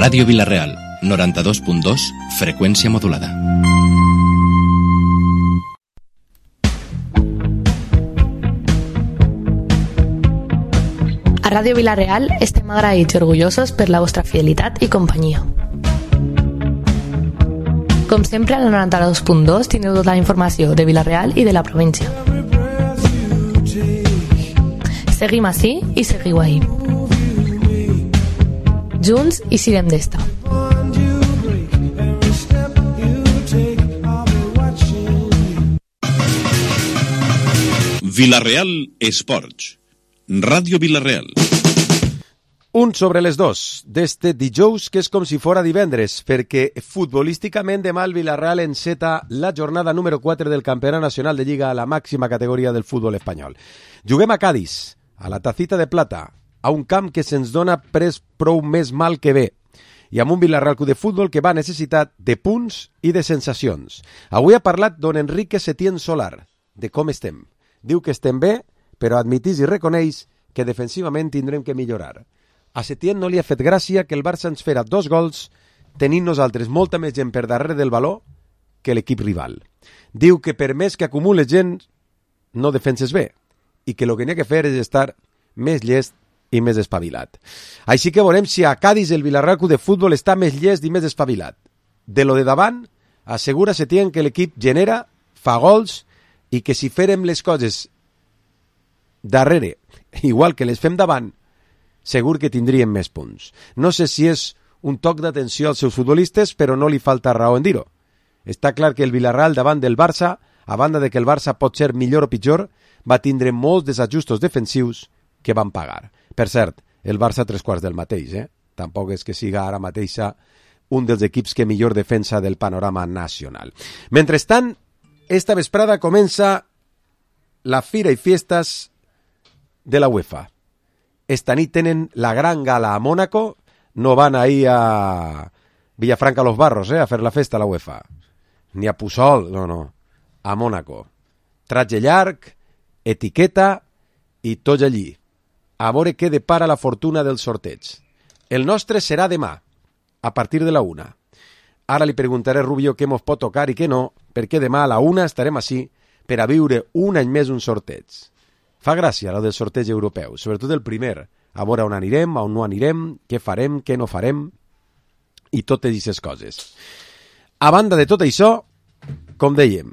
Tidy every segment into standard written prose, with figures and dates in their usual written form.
Ràdio Vila-real, 92.2, freqüència modulada. A Ràdio Vila-real estem agraïts i orgullosos per la vostra fidelitat i companyia. Com sempre, al 92.2 tindreu tota la informació de Vila-real i de la província. Seguim ací i seguiu ahí. Junts i sirem d'esta. Vila-real Esports. Ràdio Vila-real. Un sobre les dos, d'este dijous, que és com si fora divendres, perquè futbolísticament demà el Vila-real enceta la jornada número 4 del Campionat Nacional de Lliga a la màxima categoria del futbol espanyol. Juguem a Cádiz, a la Tacita de Plata, a un camp que se'ns dona pres prou més mal que bé, i amb un Vila-real Club de Futbol que va necessitar de punts i de sensacions. Avui ha parlat don Enrique Setién Solar, de com estem. Diu que estem bé, però admitís i reconeix que defensivament tindrem que millorar. A Setién no li ha fet gràcia que el Barça ens fera 2 gols tenint nosaltres molta més gent per darrere del baló que l'equip rival. Diu que per més que acumules gent no defenses bé i que el que n'hi ha que fer és estar més llest i més espavilat. Així que veurem si a Cádiz el Vila-real Club de Futbol està més llest i més espavilat. De lo de davant, assegura Setién que l'equip genera, fa gols i que si fèrem les coses darrere, igual que les fem davant, segur que tindríem més punts. No sé si és un toc d'atenció als seus futbolistes, però no li falta raó en dir-ho. Està clar que el Vila-real davant del Barça, a banda de que el Barça pot ser millor o pitjor, va tindre molts desajustos defensius que van pagar. Per cert, el Barça 3/4 del mateix, Tampoc és que siga ara mateixa un dels equips que millor defensa del panorama nacional. Mentrestant, esta vesprada comença la Fira i Fiestas de la UEFA. Esta nit tenen la gran gala a Mónaco, no van ahir a Villafranca los Barros, a fer la festa a la UEFA, ni a Puçol, no, a Mónaco. Tratge llarg, etiqueta i tot allí. A veure què depara la fortuna del sorteig. El nostre serà demà, a partir de la 1. Ara li preguntaré a Rubio què mos pot tocar i què no, perquè demà a la 1 estarem ací per a viure un any més un sorteig. Fa gràcia, el del sorteig europeu, sobretot el primer, a veure on anirem, on no anirem, què farem, què no farem, i totes aquestes coses. A banda de tot això, com dèiem,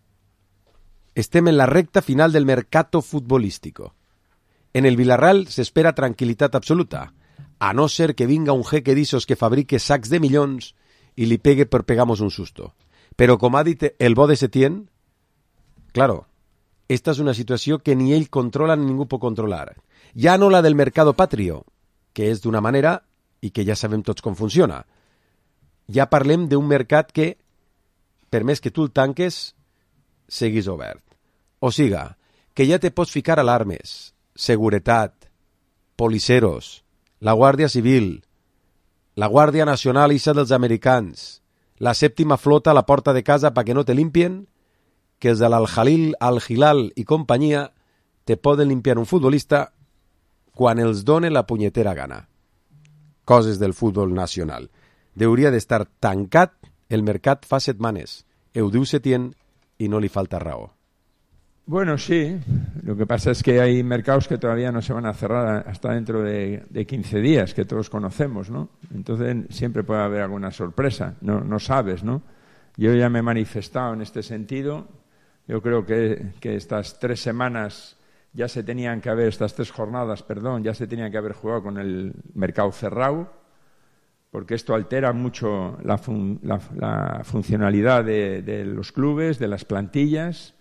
estem en la recta final del mercato futbolístico. En el Vila-real s'espera tranquil·litat absoluta, a no ser que vinga un jeque d'issos que fabrique sacs de milions i li pegue per pegar-nos un susto. Però, com ha dit el bo de Setién, claro, esta és una situació que ni ell controla ni ningú pot controlar. Ja no la del mercado patrio, que és d'una manera i que ja sabem tots com funciona. Ja parlem d'un mercat que, per més que tu el tanques, seguís obert. O siga, que ja te pots ficar alarmes, seguretat, policeros, la Guàrdia Civil, la Guàrdia Nacional Issa dels americans, la sèptima flota a la porta de casa perquè no te limpien, que els de l'Al-Jalil, Al-Hilal i companyia te poden limpiar un futbolista quan els done la punyetera gana. Coses del futbol nacional. Hauria d'estar tancat el mercat fa setmanes. Ho diu Setién y no le falta raó. Bueno, sí. Lo que pasa es que hay mercados que todavía no se van a cerrar hasta dentro de 15 días, que todos conocemos, ¿no? Entonces siempre puede haber alguna sorpresa. No sabes, ¿no? Yo ya me he manifestado en este sentido. Yo creo que estas 3 semanas ya se tenían que haber, estas 3 jornadas, perdón, ya se tenían que haber jugado con el mercado cerrado, porque esto altera mucho la funcionalidad de los clubes, de las plantillas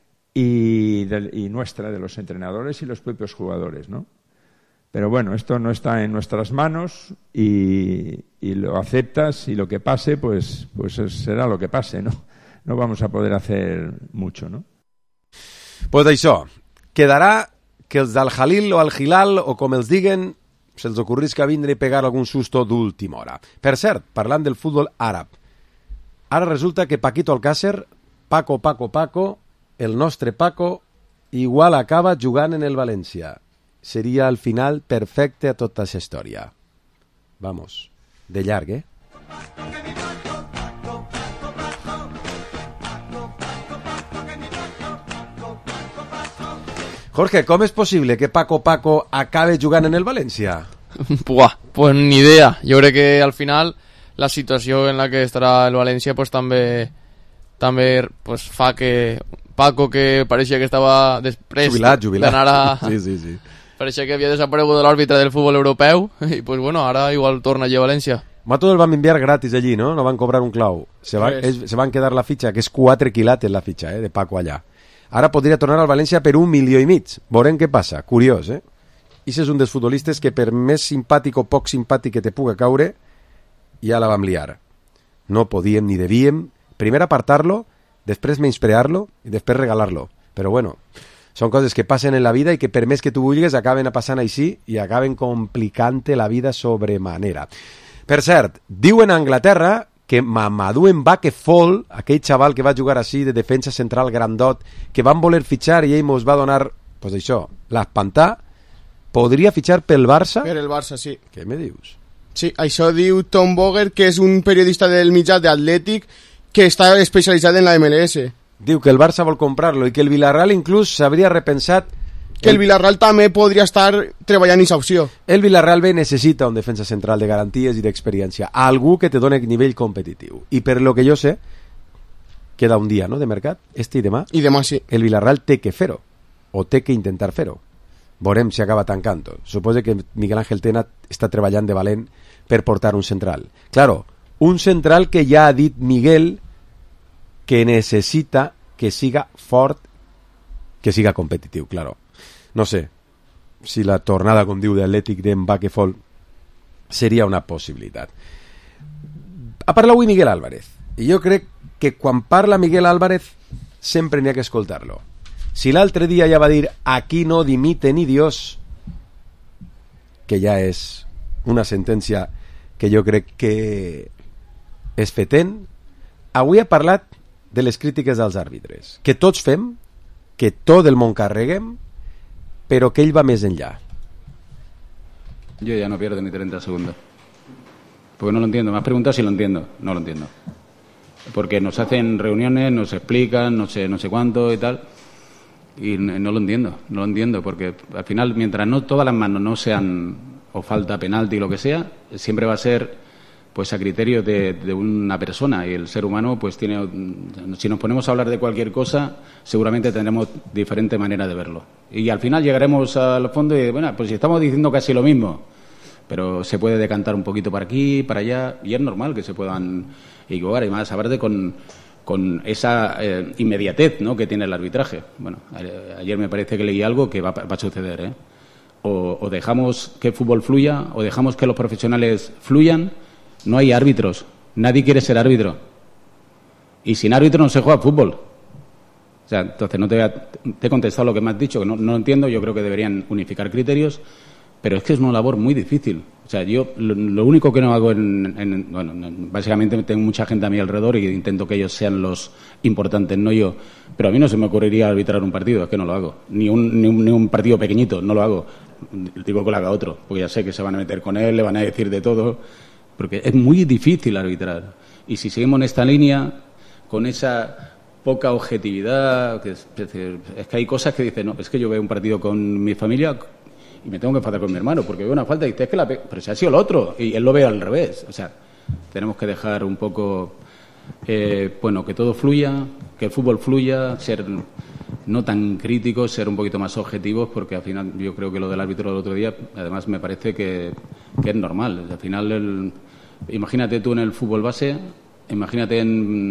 y nuestra, de los entrenadores y los propios jugadores, ¿no? Pero bueno, esto no está en nuestras manos y lo aceptas y lo que pase, pues será lo que pase, ¿no? No vamos a poder hacer mucho, ¿no? Pues això, quedarà que els d'Al-Jalil o Al-Hilal, o com els diguen, se'ls ocorrisca vindre i pegar algun susto d'última hora. Per cert, parlant del futbol àrab, ara resulta que Paquito Alcácer, Paco, el nostre Paco, igual acaba jugant en el València. Seria el final perfecte a tota aquesta història. Vamos. de llarg, Jorge, com és possible que Paco acabe jugant en el València? Buah, pues ni idea. Jo crec que al final la situació en la que estarà el València pues també pues, fa que Paco, que pareixia que estava després jubilat. d'anar a... Sí. Pareixia que havia desaparegut de l'òrbita del futbol europeu i pues bueno, ara igual torna allí a València. Mato el van enviar gratis allí, ¿no? No van cobrar un clau. Se van quedar la fitxa, que és 4 quilates la fitxa, de Paco allà. Ara podria tornar al València per 1,5 milions. Veurem què passa. Curiós, I és un dels futbolistes que per més simpàtic o poc simpàtic que te puga caure, ja la vam liar. No podíem ni devíem primer apartar-lo, després menysprear-lo i després regalar-lo. Però bueno, són coses que passen en la vida i que per més que tu vulguis acaben passant així i acaben complicant-te la vida sobremanera. Per cert, diuen a Anglaterra que Mamadou Mbacké Fall, aquell xaval que va jugar així de defensa central grandot, que van voler fitxar i ell mos va donar, pues això, l'espantar, podria fitxar pel Barça? Per el Barça, sí. Què me dius? Sí, això diu Tom Boger, que és un periodista del mitjà d'Atlètic que està especialitzat en la MLS. Diu que el Barça vol comprar-lo i que el Villarreal inclús s'hauria repensat que el Villarreal també podria estar treballant aquesta opció. El Villarreal B necessita un defensa central de garanties i d'experiència, algú que te doni nivell competitiu. I per lo que jo sé, queda un dia, no?, de mercat, i demà. I demà sí. El Villarreal té que fer-ho, o té que intentar fer-ho. Veurem si acaba tancant-ho. Suposo que Miguel Ángel Tena està treballant de valent per portar un central. Claro, un central que ja ha dit Miguel que necessita que siga fort, que siga competitiu, claro. No sé si la tornada, com diu, d'Atlètic de Mbacké Fall seria una possibilitat. Ha parlat avui Miguel Álvarez i jo crec que quan parla Miguel Álvarez sempre n'hi ha que escoltar-lo. Si l'altre dia ja va dir aquí no dimite ni Dios, que ja és una sentència que jo crec que és fetent, avui ha parlat de les crítiques dels àrbitres, que tots fem, que tot el món carreguem, pero que él va más allá. Yo ya no pierdo ni 30 segundos. Porque no lo entiendo. Me has preguntado si lo entiendo. No lo entiendo. Porque nos hacen reuniones, nos explican, no sé cuánto y tal. Y no lo entiendo. No lo entiendo. Porque al final, mientras no todas las manos no sean o falta penalti y lo que sea, siempre va a ser pues a criterio de una persona, y el ser humano pues tiene, si nos ponemos a hablar de cualquier cosa, seguramente tendremos diferente manera de verlo, y al final llegaremos al fondo y bueno, pues si estamos diciendo casi lo mismo, pero se puede decantar un poquito para aquí, para allá, y es normal que se puedan equivocar, y más aparte con esa inmediatez, ¿no?, que tiene el arbitraje. Bueno, ayer me parece que leí algo que va a suceder, o dejamos que el fútbol fluya, o dejamos que los profesionales fluyan. No hay árbitros, nadie quiere ser árbitro, y sin árbitro no se juega fútbol. O sea, entonces te he contestado lo que me has dicho, que no lo entiendo. Yo creo que deberían unificar criterios, pero es que es una labor muy difícil. O sea, yo lo único que no hago bueno, básicamente tengo mucha gente a mi alrededor y intento que ellos sean los importantes, no yo. Pero a mí no se me ocurriría arbitrar un partido, es que no lo hago. Ni un partido pequeñito, no lo hago. Digo que lo haga otro, porque ya sé que se van a meter con él, le van a decir de todo. Porque es muy difícil arbitrar. Y si seguimos en esta línea, con esa poca objetividad, es que hay cosas que dicen, no, es que yo veo un partido con mi familia y me tengo que enfadar con mi hermano porque veo una falta y dice, es que pero si ha sido el otro, y él lo ve al revés. O sea, tenemos que dejar un poco, bueno, que todo fluya, que el fútbol fluya, ser no tan críticos, ser un poquito más objetivos, porque al final yo creo que lo del árbitro del otro día, además me parece que es normal. Al final, imagínate tú en el fútbol base, imagínate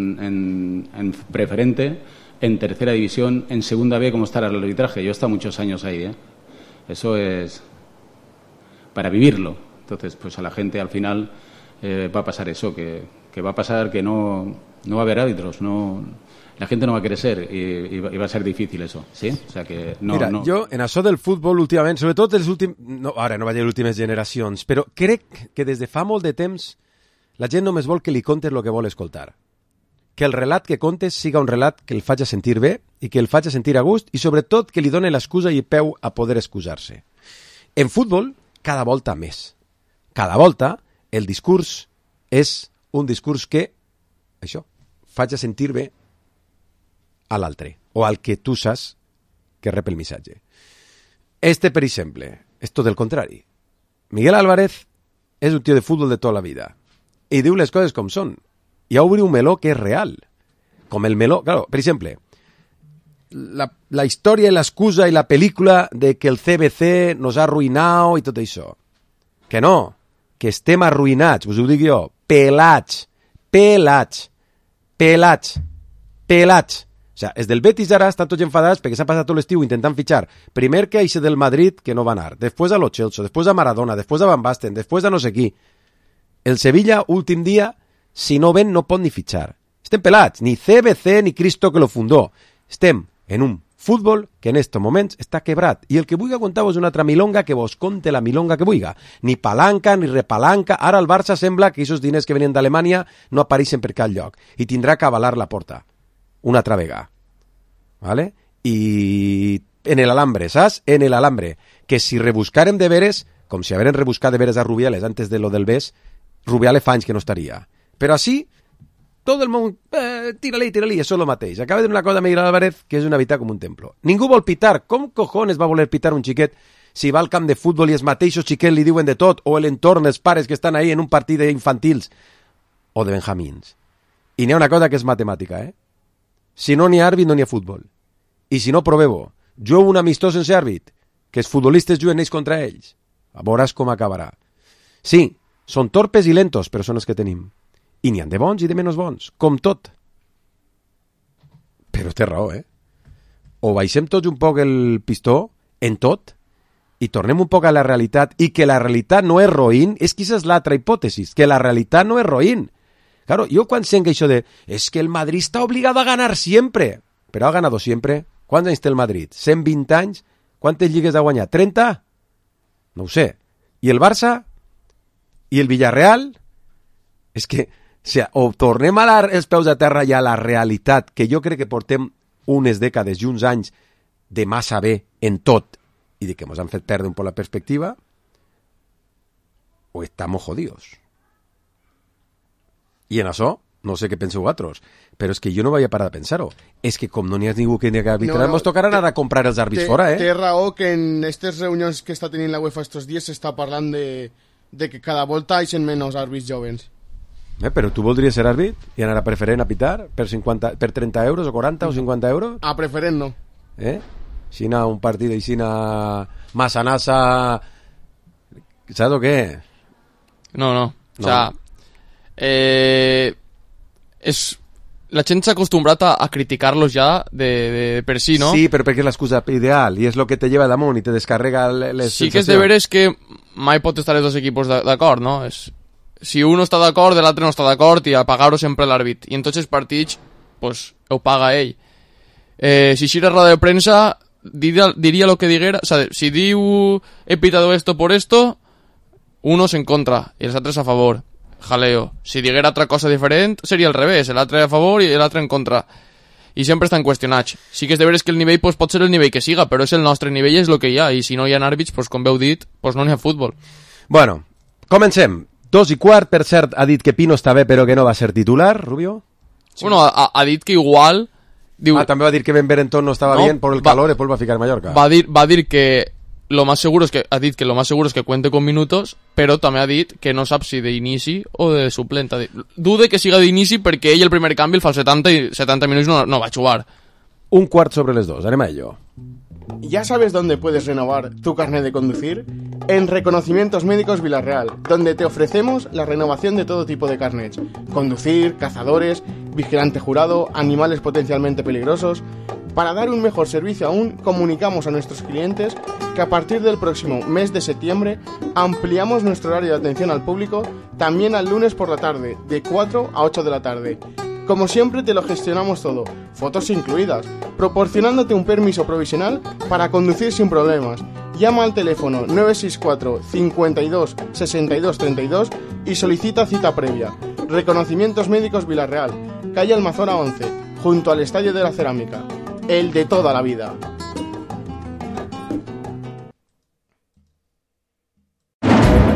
en preferente, en tercera división, en segunda B, cómo estará el arbitraje. Yo he estado muchos años ahí, Eso es para vivirlo. Entonces, pues a la gente al final va a pasar eso, que va a pasar que no va a haber árbitros, la gente no va a querer ser i va a ser difícil eso, ¿sí? O sea que no. Mira, jo en això del futbol últimament, sobretot els últims, no, ara no vaig dir últimes generacions, però crec que des de fa molt de temps la gent només vol que li contes el que vol escoltar. Que el relat que contes siga un relat que el faci sentir bé i que el faci sentir a gust i sobretot que li doni l'excusa i peu a poder excusar-se. En futbol, cada volta més. Cada volta el discurs és un discurs que, això, faig a sentir bé a l'altre, o al que tu saps que rep el missatge. Per exemple, és tot el contrari. Miguel Álvarez és un tio de futbol de tota la vida i diu les coses com són. I obre un meló que és real. Com el meló... Claro, per exemple, la història i l'excusa i la pel·lícula de que el CBC nos ha arruïnat i tot això. Que no, que estem arruïnats, us ho dic jo, pelats. O sigui, els del Betis ara estan tots enfadats perquè s'ha passat tot l'estiu intentant fitxar primer que eixe del Madrid, que no va anar, després a Lo Celso, després a Maradona, després a Van Basten, després a no sé qui. El Sevilla, últim dia, si no ven no pot ni fitxar. Estem pelats, ni CBC ni Cristo que lo fundó. Estem en un futbol que en estos moments està quebrat. I el que vulgui contar-vos una altra milonga, que vos conte la milonga que vulgui. Ni palanca, ni repalanca. Ara el Barça sembla que aquests diners que venien d'Alemanya no apareixen per cap lloc. I tindrà que avalar la porta. Una altra vegada. ¿Vale? I en el alambre, saps? En el alambre. Que si rebuscarem de veres, com si hagueren rebuscat de veres a Rubiales antes de lo del BES, Rubiales fa anys que no estaria. Però així, tot el món, tira-li, això és el mateix. Acaba de dir una cosa a Miguel Álvarez que és una veritat com un templo. Ningú vol pitar. Com cojones va voler pitar un xiquet si va al camp de futbol i els mateixos xiquets li diuen de tot, o l'entorn, els pares que estan ahí en un partit d'infantils o de benjamins? I n'hi ha una cosa que és matemàtica, Si no n'hi ha àrbit, no n'hi ha futbol. I si no, proveu-ho. Jugueu un amistós sense àrbit, que els futbolistes juguen ells contra ells. A veuràs com acabarà. Sí, són torpes i lentos, però són els que tenim. I n'hi ha de bons i de menys bons, com tot. Però té raó, O baixem tots un poc el pistó, en tot, i tornem un poc a la realitat, i que la realitat no és roïn, és que és l'altra hipòtesi, que la realitat no és roïn. Claro, yo cuando sé eso de, es que el Madrid está obligado a ganar siempre. Pero ha ganado siempre. ¿Cuántos años té el Madrid? 120 anys? Quantes lligues ha guanyat? 30? No ho sé. I el Barça? I el Villarreal? És que, o sigui, o tornem els peus a terra ja a la realitat, que jo crec que portem unes dècades i uns anys de massa bé en tot, i de que ens han fet perdre un poc la perspectiva, o estamos jodidos. I en això, no sé què penseu vosaltres, però és que jo no vaig a parar de pensar-ho. És que com no n'hi ha ningú que n'hi ha arbitrar, ens tocarà anar a comprar els àrbits fora, Té raó que en aquestes reunions que està tenint la UEFA estos dies s'està parlant de que cada volta hi ha menys àrbits jovens. Però tu voldries ser àrbit i anar a preferent a pitar per 30 euros o 40 o 50 euros? A preferent no. Si anar a un partit i si anar massa-nassa... Saps o què? No. O sea... la gent s'ha acostumbrat a criticar-los ja de per si, no? Sí, però perquè és l'excusa ideal i és el que te lleva damunt i te descarrega les sí que és de veres que mai pot estar els dos equipos d'acord, no? Si un està d'acord, l'altre no està d'acord i a pagar-ho sempre l'àrbit. I en tots els partits, pues, ho paga ell. Si xira roda de premsa, diria lo que diguera, o sea, si diu he pitado esto por esto, unos en contra i els altres a favor. Jaleo. Si diguera altra cosa diferent, seria al revés, l'altre a favor i l'altre en contra. I sempre estan qüestionats. Sí que és de veres que el nivell pues, pot ser el nivell que siga, però és el nostre nivell, és el que hi ha, i si no hi ha àrbits, pues, com veu dit, pues, no n'hi ha futbol. Bueno, comencem. 2:15, per cert, ha dit que Pino està bé, però que no va ser titular, Rubio? Sí. Bueno, ha dit que igual... Diu... també va dir que Ben Berenton no estava bien por el calor y después va a ficar Mallorca. Va dir que lo más seguro es que ha dit que lo más seguro es que cuente con minutos, però també ha dit que no sap si d'inici o de suplent. Dude que siga d'inici perquè ell el primer canvi el fa 70 i 70 minuts no va jugar. 1:15, anem a ello. ¿Ya sabes dónde puedes renovar tu carnet de conducir? En Reconocimientos Médicos Villarreal, donde te ofrecemos la renovación de todo tipo de carnets. Conducir, cazadores, vigilante jurado, animales potencialmente peligrosos. Para dar un mejor servicio aún, comunicamos a nuestros clientes que a partir del próximo mes de septiembre ampliamos nuestro horario de atención al público también al lunes por la tarde, de 4 a 8 de la tarde. Como siempre te lo gestionamos todo, fotos incluidas, proporcionándote un permiso provisional para conducir sin problemas. Llama al teléfono 964 52 62 32 y solicita cita previa. Reconocimientos Médicos Villarreal, calle Almazora 11, junto al Estadio de la Cerámica. El de toda la vida.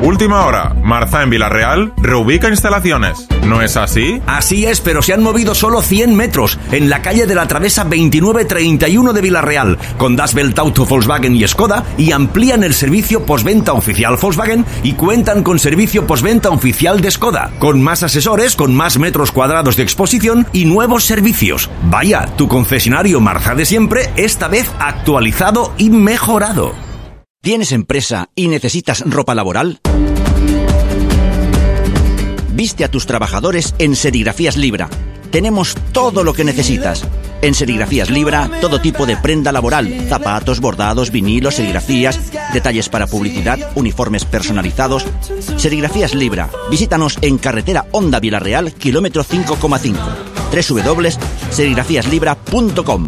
Última hora, Marza en Villarreal reubica instalaciones. ¿No es así? Así es, pero se han movido solo 100 metros en la calle de la Travesa 2931 de Villarreal, con Das Welt Auto, Volkswagen y Skoda, y amplían el servicio postventa oficial Volkswagen y cuentan con servicio postventa oficial de Skoda, con más asesores, con más metros cuadrados de exposición y nuevos servicios. Vaya, tu concesionario Marza de siempre, esta vez actualizado y mejorado. ¿Tienes empresa y necesitas ropa laboral? Viste a tus trabajadores en Serigrafías Libra. Tenemos todo lo que necesitas. En Serigrafías Libra, todo tipo de prenda laboral, zapatos, bordados, vinilos, serigrafías, detalles para publicidad, uniformes personalizados. Serigrafías Libra. Visítanos en carretera Honda Villarreal, kilómetro 5,5. www.serigrafíaslibra.com.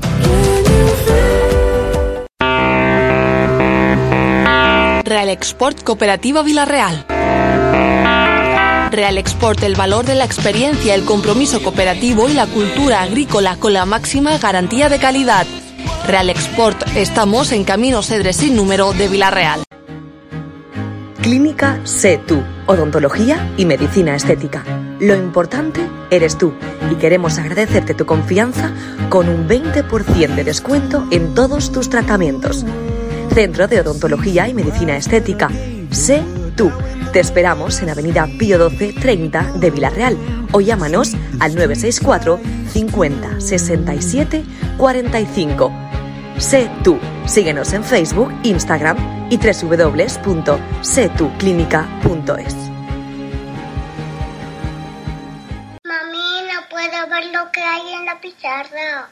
Real Export Cooperativa Villarreal. Real Export, el valor de la experiencia, el compromiso cooperativo y la cultura agrícola con la máxima garantía de calidad. Real Export, estamos en Camino Cedres sin número de Villarreal. Clínica Sé Tú, odontología y medicina estética. Lo importante eres tú y queremos agradecerte tu confianza con un 20% de descuento en todos tus tratamientos. Centro de Odontología y Medicina Estética. Sé Tú. Te esperamos en Avenida Pío 12 30 de Villarreal o llámanos al 964 50 67 45. Sé Tú. Síguenos en Facebook, Instagram y www.setuclinica.es. Mami, no puedo ver lo que hay en la pizarra.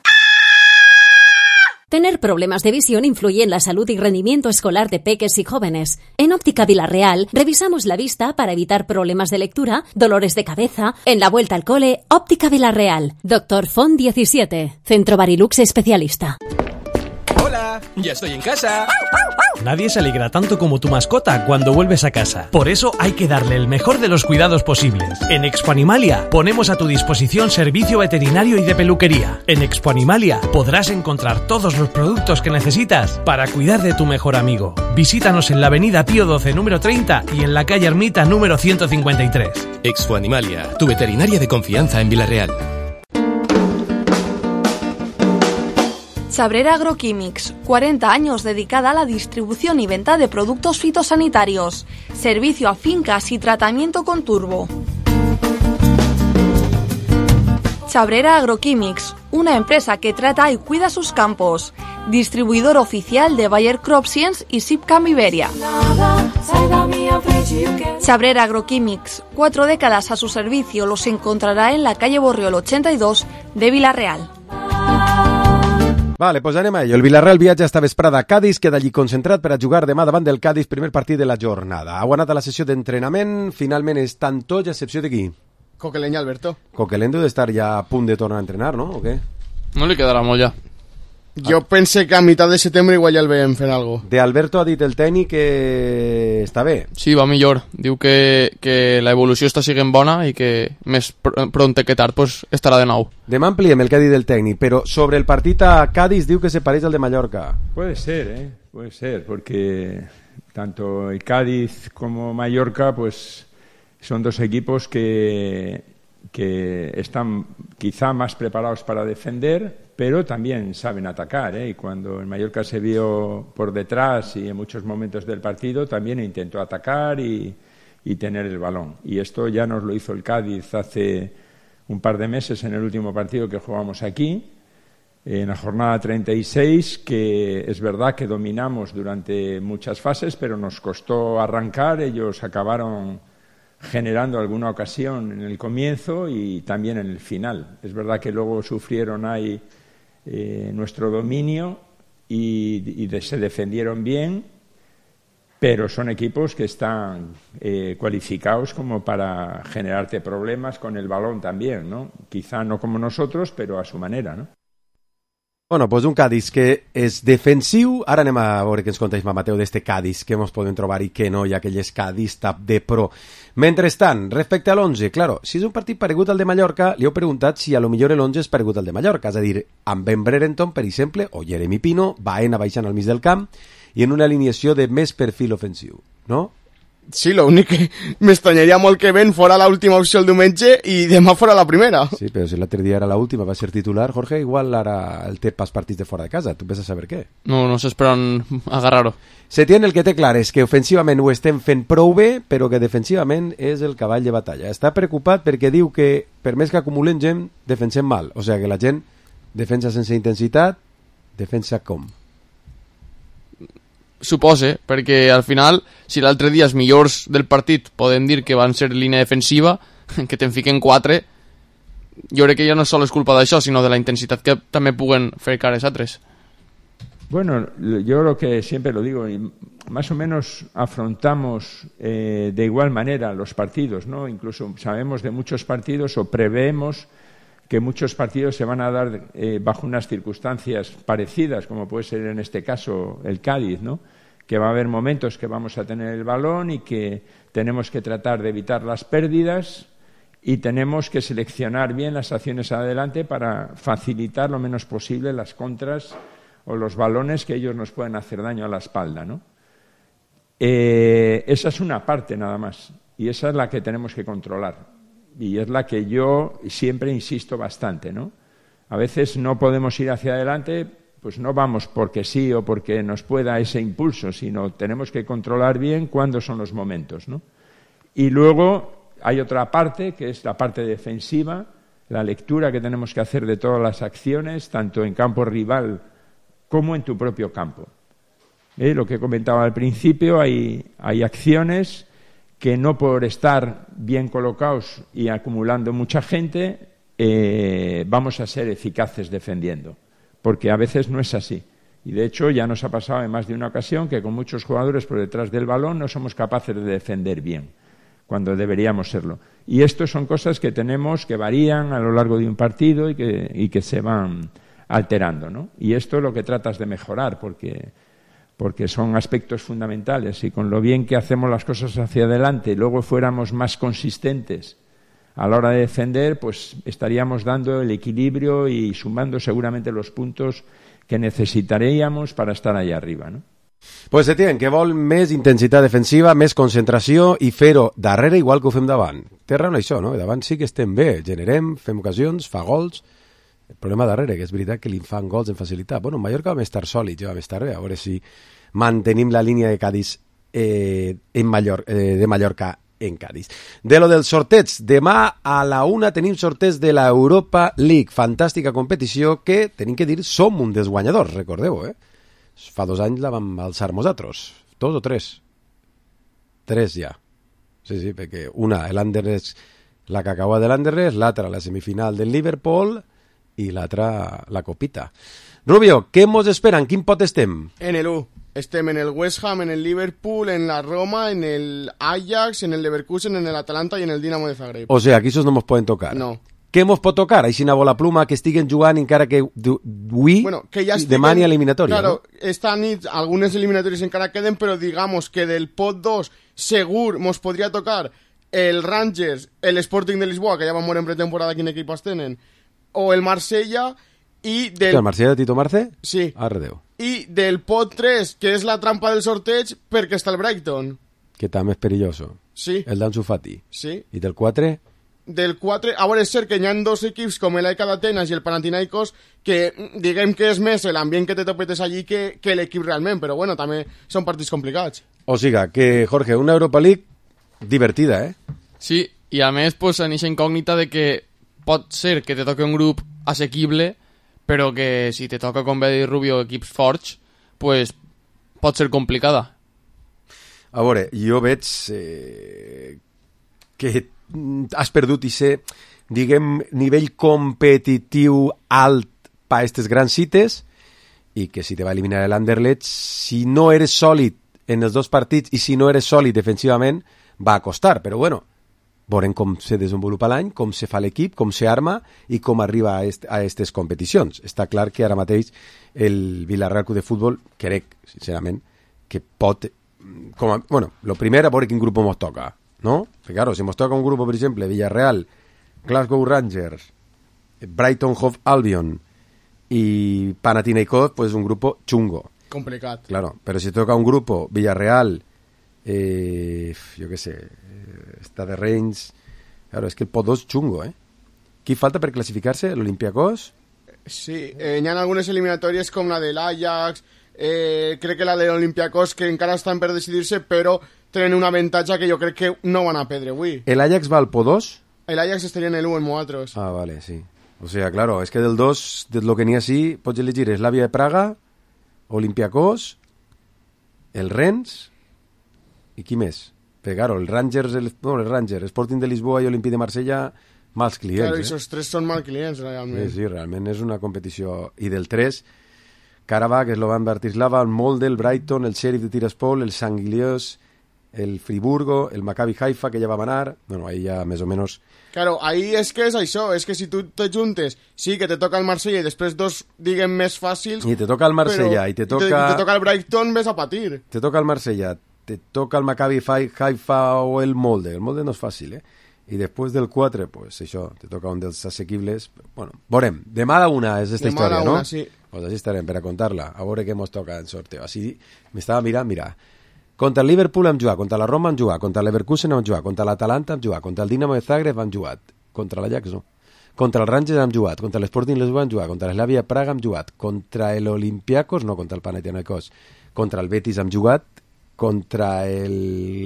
Tener problemas de visión influye en la salud y rendimiento escolar de peques y jóvenes. En Óptica Villarreal revisamos la vista para evitar problemas de lectura, dolores de cabeza. En la vuelta al cole, Óptica Villarreal. Dr. Font 17. Centro Barilux especialista. Hola, ya estoy en casa. Nadie se alegra tanto como tu mascota cuando vuelves a casa. Por eso hay que darle el mejor de los cuidados posibles. En Expo Animalia ponemos a tu disposición servicio veterinario y de peluquería. En Expo Animalia podrás encontrar todos los productos que necesitas para cuidar de tu mejor amigo. Visítanos en la avenida Pío 12 número 30 y en la calle Ermita número 153. Expo Animalia, tu veterinaria de confianza en Villarreal. Chabrera Agroquímics, 40 años dedicada a la distribución y venta de productos fitosanitarios, servicio a fincas y tratamiento con turbo. Chabrera Agroquímics, una empresa que trata y cuida sus campos, distribuidor oficial de Bayer CropScience y Sipcam Iberia. Chabrera Agroquímics, 4 décadas a su servicio, los encontrará en la calle Borriol 82 de Villarreal. Vale, doncs anem a ello. El Villarreal viatja esta vesprada a Cádiz, queda allí concentrat per a jugar demà davant del Cádiz, primer partit de la jornada. Ha guanyat a la sessió d'entrenament, finalment estan tots, a excepció de qui? Coquelén, Alberto. Coquelén deu d'estar ja a punt de tornar a entrenar, no? O què? No li quedarà molt ja. Yo pensé que a mitad de septiembre igual ya el veiem fent algo. De Alberto ha dit el tècnic que està bé. Sí, va millor. Diu que la evolució està siguent bona i que més pronte que tard pues, estarà de nou. Demà ampliem el que ha dit el tècnic, però sobre el partit a Cádiz diu que se pareix al de Mallorca. Puede ser, porque tanto el Cádiz como Mallorca pues son dos equipos que están quizá más preparados para defender, pero también saben atacar, y cuando el Mallorca se vio por detrás y en muchos momentos del partido también intentó atacar y tener el balón. Y esto ya nos lo hizo el Cádiz hace un par de meses en el último partido que jugamos aquí, en la jornada 36, que es verdad que dominamos durante muchas fases, pero nos costó arrancar. Ellos acabaron generando alguna ocasión en el comienzo y también en el final. Es verdad que luego sufrieron ahí nuestro dominio y se defendieron bien, pero son equipos que están cualificados como para generarte problemas con el balón también, ¿no? Quizá no como nosotros, pero a su manera, ¿no? Bueno, doncs un Cádiz que és defensiu. Ara anem a veure què ens conta Isma Mateu d'este Cádiz, què ens podem trobar i què no, ja que ell és cadista de pro. Mentrestant, respecte a l'11, claro, si és un partit paregut al de Mallorca, li heu preguntat si a lo millor l'11 és paregut al de Mallorca, és a dir, amb Ben Brereton, per exemple, o Jeremy Pino, Baena baixant al mig del camp, i en una alineació de més perfil ofensiu, no? Sí, l'únic que m'estranyaria molt que Ben fora l'última opció el diumenge i demà fora la primera. Sí, però si l'altre dia era l'última, va ser titular, Jorge, igual ara el té pas partits de fora de casa, tu ves a saber què. No s'esperen agarrar-ho. Setién el que té clar és que ofensivament ho estem fent prou bé, però que defensivament és el cavall de batalla. Està preocupat perquè diu que per més que acumulen gent, defensem mal. O sigui que la gent defensa sense intensitat, defensa com? Supose, perquè al final, si l'altre dia els millors del partit podem dir que van ser línia defensiva, que te'n fiquen 4, jo crec que ja no sols és culpa d'això, sinó de la intensitat que també puguen fer cares altres. Bueno, yo lo que siempre lo digo, y más o menos afrontamos de igual manera los partidos, ¿no? Incluso sabemos de muchos partidos o preveemos que muchos partidos se van a dar bajo unas circunstancias parecidas, como puede ser en este caso el Cádiz, ¿no? Que va a haber momentos que vamos a tener el balón y que tenemos que tratar de evitar las pérdidas y tenemos que seleccionar bien las acciones adelante para facilitar lo menos posible las contras o los balones que ellos nos pueden hacer daño a la espalda, ¿no? Esa es una parte nada más y esa es la que tenemos que controlar. Y es la que yo siempre insisto bastante, ¿no? A veces no podemos ir hacia adelante, pues no vamos porque sí o porque nos pueda ese impulso, sino tenemos que controlar bien cuándo son los momentos, ¿no? Y luego hay otra parte, que es la parte defensiva, la lectura que tenemos que hacer de todas las acciones, tanto en campo rival como en tu propio campo. Lo que comentaba al principio, hay acciones que no por estar bien colocados y acumulando mucha gente vamos a ser eficaces defendiendo, porque a veces no es así. Y de hecho ya nos ha pasado en más de una ocasión que con muchos jugadores por detrás del balón no somos capaces de defender bien, cuando deberíamos serlo. Y esto son cosas que tenemos, que varían a lo largo de un partido y que se van alterando, ¿no? Y esto es lo que tratas de mejorar, porque son aspectos fundamentales y con lo bien que hacemos las cosas hacia adelante luego fuéramos más consistentes a la hora de defender, pues estaríamos dando el equilibrio y sumando seguramente los puntos que necesitaríamos para estar allá arriba, ¿no? Pues Setién, que vol més intensitat defensiva, més concentració i fer-ho darrere igual que ho fem davant. Té raó en això, no? Davant sí que estem bé, generem, fem ocasions, fa gols. El problema darrere, que és veritat que li fan gols en facilitat. Bueno, en Mallorca vam estar sòlids, ja vam estar bé, a veure si mantenim la línia de Cádiz de Mallorca en Cádiz. De lo del sorteig, demà a la 1 tenim sorteig de la Europa League, fantàstica competició que, tenim que dir, som un dels guanyadors, recordeu, Fa 2 anys la vam alçar nosaltres, 2 o 3? 3 ja. Sí, perquè una, l'Anderlecht, la que acaba de l'Anderlecht, l'altra, la semifinal del Liverpool, i l'altra, la copita. Rubio, què mos esperen? Quin pot estem? En el 1. Estem en el West Ham, en el Liverpool, en la Roma, en el Ajax, en el Leverkusen, en el Atalanta i en el Dinamo de Zagreb. O sigui, aquí esos no mos poden tocar. No. Què mos pot tocar? Així na bola pluma, que estiguen jugant encara que avui, bueno, que ja demà ni eliminatòria. Claro, no? esta nit algunes eliminatòries encara queden, però digamos que del pot 2 segur mos podria tocar el Rangers, el Sporting de Lisboa, que ja van morir en pretemporada, quin equip tenen, o el Marsella, i del... ¿El Marsella de Tito Marce? Sí. Arredeu. I del pot 3, que és la trampa del sorteig, perquè està el Brighton. Que també és perilloso. Sí. El d'Ansu Fati. Sí. I del 4? Del 4, a veure, és cert que hi ha 2 equips com el AEK d'Atenes i el Panathinaikos que diguem que és més l'ambient que te topetes allí que l'equip realment, però bueno, també són partits complicats. O siga, que Jorge, una Europa League divertida, Sí, i a més pues, en aquesta incògnita de que pot ser que te toque un grup assequible, però que si te toca, com ve dir Rubio, equips forts, pues pot ser complicada. A veure, jo veig que has perdut diguem, nivell competitiu alt per aquestes grans cites i que si te va eliminar l'Anderlecht, si no eres sòlid en els 2 partits i si no eres sòlid defensivament, va a costar, però bueno, veurem com se desenvolupa l'any, com se fa l'equip, com se arma i com arriba a aquestes competicions. Està clar que ara mateix el Villarreal Club de Futbol crec, sincerament, que pot... bueno, lo primer, a veure quin grup ens toca, ¿no? Porque claro, si nos toca un grupo, por ejemplo, Villarreal, Glasgow Rangers, Brighton Hove Albion y Panathinaikos, pues un grupo chungo. Complicado. Claro, pero si toca un grupo Villarreal, jo què sé, està de Reims. Claro, és que el pot 2 xungo, Qui falta per classificar-se? L'Olympiacos? Sí, hi ha algunes eliminatòries com la de l'Ajax, crec que la de l'Olympiacos, que encara estan per decidir-se, però tenen un avantatge que jo crec que no van a perdre avui. ¿L'Ajax va al pot 2? L'Ajax estaria en el 1 en nosaltres. Ah, vale, sí. O sea, claro, es que del 2, de lo que n'hi ha sí, pots elegir Slavia de Praga, Olympiacos, el Rennes, i qui més? Però, claro, el Rangers, Sporting de Lisboa i Olympique de Marsella, mals clients. Claro, i esos 3 són mal clients, realment. Sí, realment és una competició. I del 3, Karabakh, Slovan Bratislava, el Molde, el Brighton, el Sheriff de Tiraspol, el Sant Giliós, el Friburgo, el Maccabi Haifa, que ja va manar. Bueno, ahí ja més o menys... Claro, ahí és que és això, és que si tu te juntes, sí, que te toca el Marsella i després 2, diguem, més fàcils... I te toca el Marsella, i te toca el Brighton, ves a patir. Te toca el Marsella, te toca el Maccabi Haifa o el Molde. El Molde no és fàcil, I després del 4, pues això, te toca un dels assequibles. Bueno, veurem, demà a la 1 és esta història, no? Una, sí. Pues així estarem per a contar-la, a veure què ens toca en sorteo. Així m'estava mirant, mira, contra el Liverpool hem jugat, contra la Roma hem jugat, contra el Leverkusen hem jugat, contra l'Atalanta hem jugat, contra el Dinamo de Zagreb hem jugat, contra l'Ajax no, contra el Rangers hem jugat, contra l'Sporting Lisboa hem jugat, contra l'Slavia Praga hem jugat, contra l'Olympiacos, no, contra el Panathinaikos, contra el Betis hem jugat, contra el...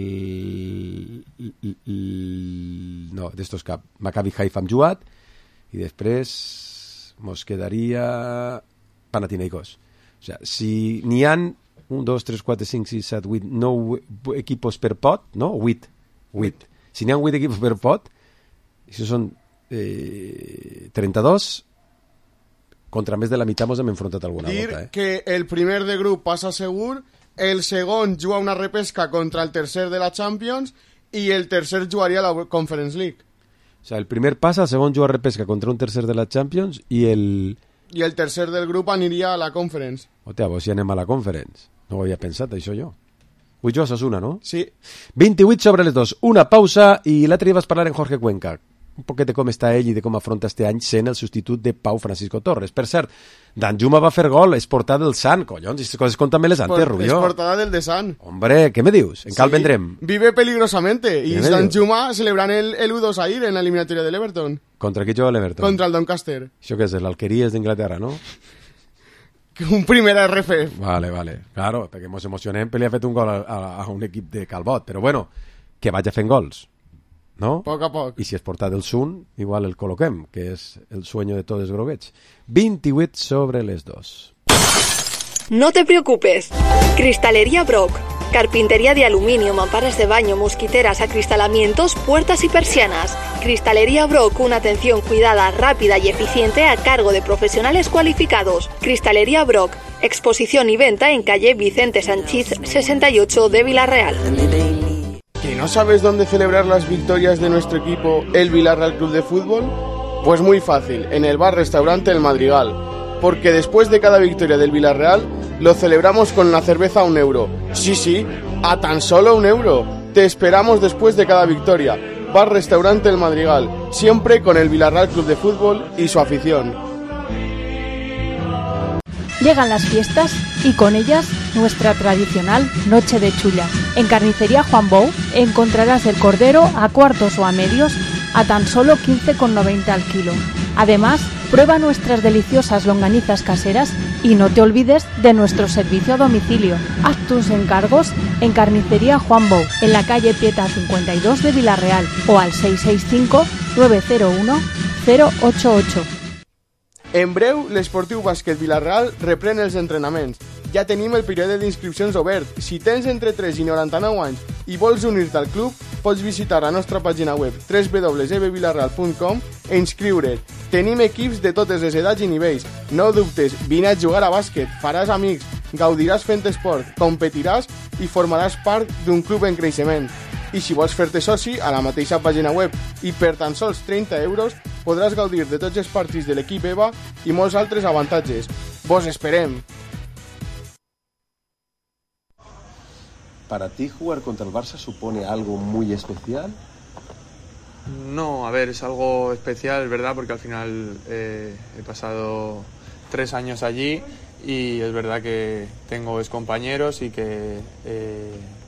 no, d'estos cap, Maccabi Haifa hem jugat, i després mos quedaria Panathinaikos. O sigui, si n'hi ha 1, 2, 3, 4, 5, 6, 7, 8, 9 equipos per pot, no? 8. Si n'hi ha 8 equipos per pot, això són 32, contra més de la meitat ens hem enfrontat alguna volta. Dir que el primer de grup passa segur, el segon juga una repesca contra el tercer de la Champions i el tercer jugaria a la Conference League. O sigui, el primer passa, el segon juga repesca contra un tercer de la Champions i el tercer del grup aniria a la Conference. Hòstia, vos si anem a la Conference. No ho havia pensat, això jo. Avui jo Osasuna, no? Sí. 28 sobre les 2. Una pausa i l'altre dia vas parlar en Jorge Cuenca. Un poquet de com està ell i de com afronta este any sent el substitut de Pau Francisco Torres. Per cert, Danjuma va fer gol, és portada del Sant, collons, aquestes coses comptame les antes, Rubió. És portada del de Sant. Hombre, què me dius? En cal vendrem? Vive peligrosamente, i Danjuma celebrant el U2 ahir en la eliminatoria de l'Everton. Contra qui juga l'Everton? Contra el Doncaster. Això què és, l'Alqueries d'Inglaterra, no? Un primer RF. Vale. Claro, perquè ens emocionem, però li ha fet un gol a un equip de Calbot. Però bueno, que vagi fent gols. ¿No? Poc a poc. I si es porta del Sun, igual el col·loquem, que és el sueño de tots els groguets. 28 sobre les 2. No te preocupes. Cristalería Brock. Carpintería de aluminio, mamparas de baño, mosquiteras, acristalamientos, puertas y persianas. Cristalería Brock, una atención cuidada, rápida y eficiente a cargo de profesionales cualificados. Cristalería Brock. Exposición y venta en calle Vicente Sanchís 68 de Villarreal. ¿Que no sabes dónde celebrar las victorias de nuestro equipo, el Villarreal Club de Fútbol? Pues muy fácil, en el bar-restaurante El Madrigal. Porque después de cada victoria del Villarreal, lo celebramos con la cerveza a €1. Sí, a tan solo €1. Te esperamos después de cada victoria. Bar-restaurante El Madrigal, siempre con el Villarreal Club de Fútbol y su afición. Llegan las fiestas y con ellas nuestra tradicional noche de chulla. En Carnicería Juan Bou encontrarás el cordero a cuartos o a medios a tan solo 15,90 al kilo. Además, prueba nuestras deliciosas longanizas caseras y no te olvides de nuestro servicio a domicilio. Haz tus encargos en Carnicería Juan Bou, en la calle Pieta 52 de Villarreal o al 665 901 088. En breu, l'Esportiu Bàsquet Villarreal reprèn els entrenaments. Ja tenim el període d'inscripcions obert. Si tens entre 3 i 99 anys i vols unir-te al club, pots visitar la nostra pàgina web www.villarreal.com e inscriure't. Tenim equips de totes les edats i nivells. No dubtes, vine a jugar a bàsquet, faràs amics, gaudiràs fent esport, competiràs i formaràs part d'un club en creixement. I si vols fer-te soci, a la mateixa pàgina web i per tan sols 30 euros podràs gaudir de tots els partits de l'equip EVA i molts altres avantatges. Vos esperem! ¿Para ti jugar contra el Barça supone algo muy especial? No, a ver, es algo especial, es verdad, porque al final he pasado 3 años allí y es verdad que tengo excompañeros y que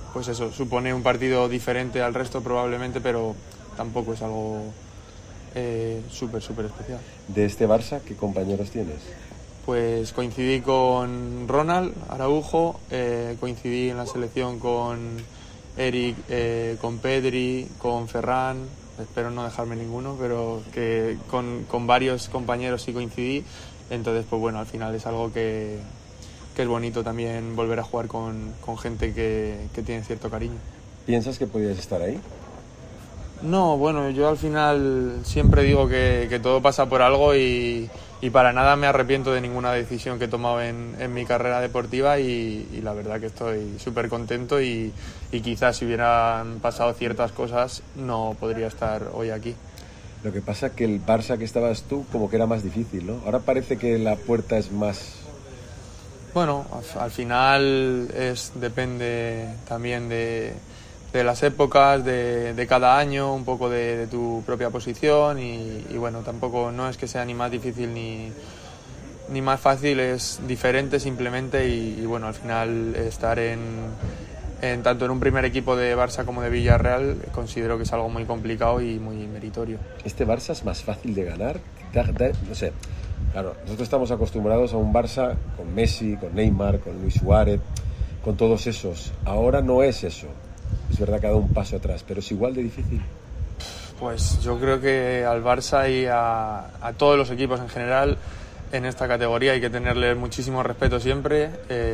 pues eso, supone un partido diferente al resto probablemente, pero tampoco es algo súper especial. De este Barça, ¿qué compañeros tienes? Pues coincidí con Ronald Araujo, coincidí en la selección con Eric, con Pedri, con Ferran, espero no dejarme ninguno, pero que con varios compañeros sí coincidí. Entonces, pues bueno, al final es algo que es bonito también volver a jugar con gente que tiene cierto cariño. ¿Piensas que podías estar ahí? No, bueno, yo al final siempre digo que todo pasa por algo y para nada me arrepiento de ninguna decisión que he tomado en mi carrera deportiva y la verdad que estoy súper contento y quizás si hubieran pasado ciertas cosas no podría estar hoy aquí. Lo que pasa es que el Barça que estabas tú como que era más difícil, ¿no? Ahora parece que la puerta es más... Bueno, al final depende también de las épocas, de cada año, un poco de tu propia posición y bueno, tampoco no es que sea ni más difícil ni más fácil, es diferente simplemente y bueno, al final estar tanto en un primer equipo de Barça como de Villarreal considero que es algo muy complicado y muy meritorio. ¿Este Barça es más fácil de ganar? No sé, claro, nosotros estamos acostumbrados a un Barça con Messi, con Neymar, con Luis Suárez, con todos esos. Ahora no es eso. Es verdad que ha dado un paso atrás, pero es igual de difícil. Pues yo creo que al Barça y a todos los equipos en general en esta categoría hay que tenerle muchísimo respeto siempre.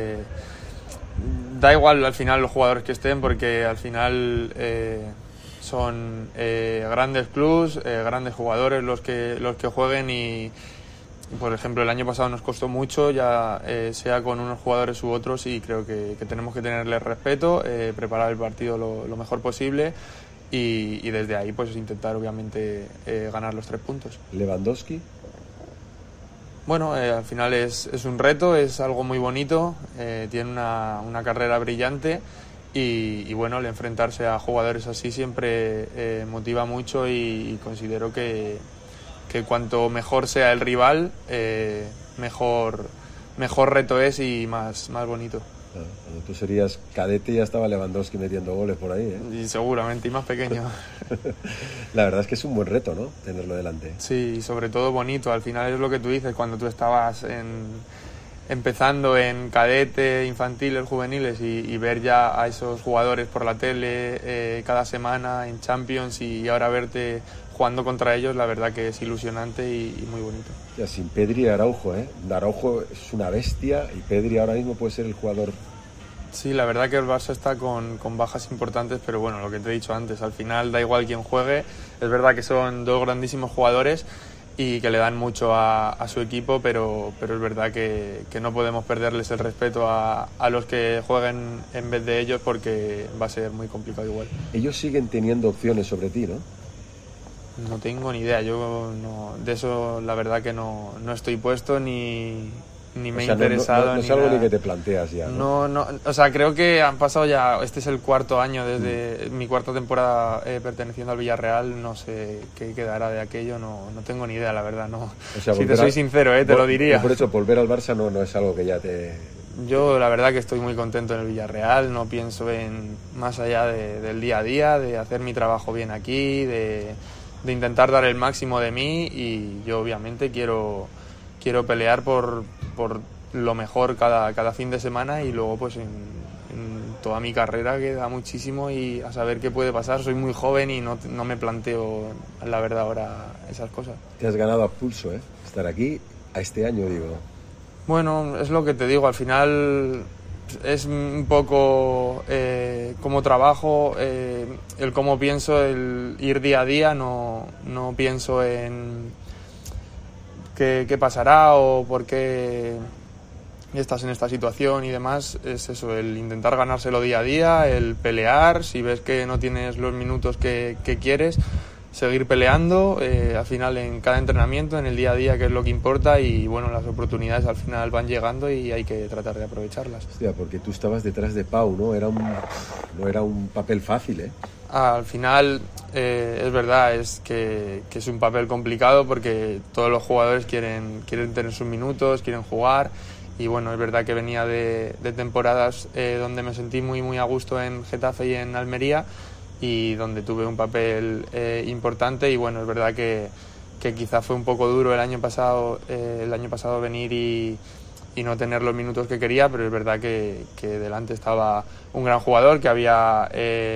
Da igual al final los jugadores que estén porque al final son grandes clubs, grandes jugadores los que jueguen y por ejemplo el año pasado nos costó mucho ya sea con unos jugadores u otros y creo que tenemos que tenerles respeto, preparar el partido lo mejor posible y desde ahí pues intentar obviamente ganar los 3 puntos. Lewandowski. Bueno, al final es un reto, es algo muy bonito, tiene una carrera brillante y bueno, el enfrentarse a jugadores así siempre motiva mucho y considero que cuanto mejor sea el rival, mejor reto es y más bonito. Cuando tú serías cadete ya estaba Lewandowski metiendo goles por ahí, ¿eh? Y seguramente, y más pequeño. La verdad es que es un buen reto, ¿no? Tenerlo delante. Sí, y sobre todo bonito. Al final es lo que tú dices, cuando tú estabas empezando en cadete, infantiles, juveniles y ver ya a esos jugadores por la tele cada semana en Champions y ahora verte jugando contra ellos, la verdad que es ilusionante y muy bonito. Ya, sin Pedri y Araujo, ¿eh? Araujo es una bestia y Pedri ahora mismo puede ser el jugador. Sí, la verdad que el Barça está con bajas importantes, pero bueno, lo que te he dicho antes, al final da igual quién juegue, es verdad que son 2 grandísimos jugadores y que le dan mucho a su equipo, pero es verdad que no podemos perderles el respeto a los que jueguen en vez de ellos porque va a ser muy complicado igual. Ellos siguen teniendo opciones sobre ti, ¿no? No tengo ni idea, yo de eso la verdad que no estoy puesto ni me he interesado. No es algo ni que te planteas ya, ¿no? No, o sea, creo que han pasado ya, este es el 4º año desde mi 4ª temporada perteneciendo al Villarreal, no sé qué quedará de aquello, no tengo ni idea, la verdad, no. O sea, si te soy sincero, te lo diría. Por eso, volver al Barça no es algo que ya te... Yo la verdad que estoy muy contento en el Villarreal, no pienso en más allá del día a día, de hacer mi trabajo bien aquí, de intentar dar el máximo de mí y yo obviamente quiero pelear por lo mejor cada fin de semana y luego pues en toda mi carrera queda muchísimo y a saber qué puede pasar. Soy muy joven y no me planteo la verdad ahora esas cosas. Te has ganado a pulso, estar aquí a este año, digo. Bueno, es lo que te digo, al final es un poco cómo trabajo, el cómo pienso, el ir día a día, no pienso en qué pasará o por qué estás en esta situación y demás. Es eso, el intentar ganárselo día a día, el pelear, si ves que no tienes los minutos que quieres, seguir peleando, al final en cada entrenamiento, en el día a día, que es lo que importa y bueno, las oportunidades al final van llegando y hay que tratar de aprovecharlas. Hostia, porque tú estabas detrás de Pau, ¿no? No era un papel fácil, ¿eh? Al final es verdad, es que es un papel complicado porque todos los jugadores quieren tener sus minutos, quieren jugar bueno, es verdad que venía de temporadas donde me sentí muy, muy a gusto en Getafe y en Almería, y donde tuve un papel importante, y bueno, es verdad que quizá fue un poco duro el año pasado venir y no tener los minutos que quería, pero es verdad que delante estaba un gran jugador que había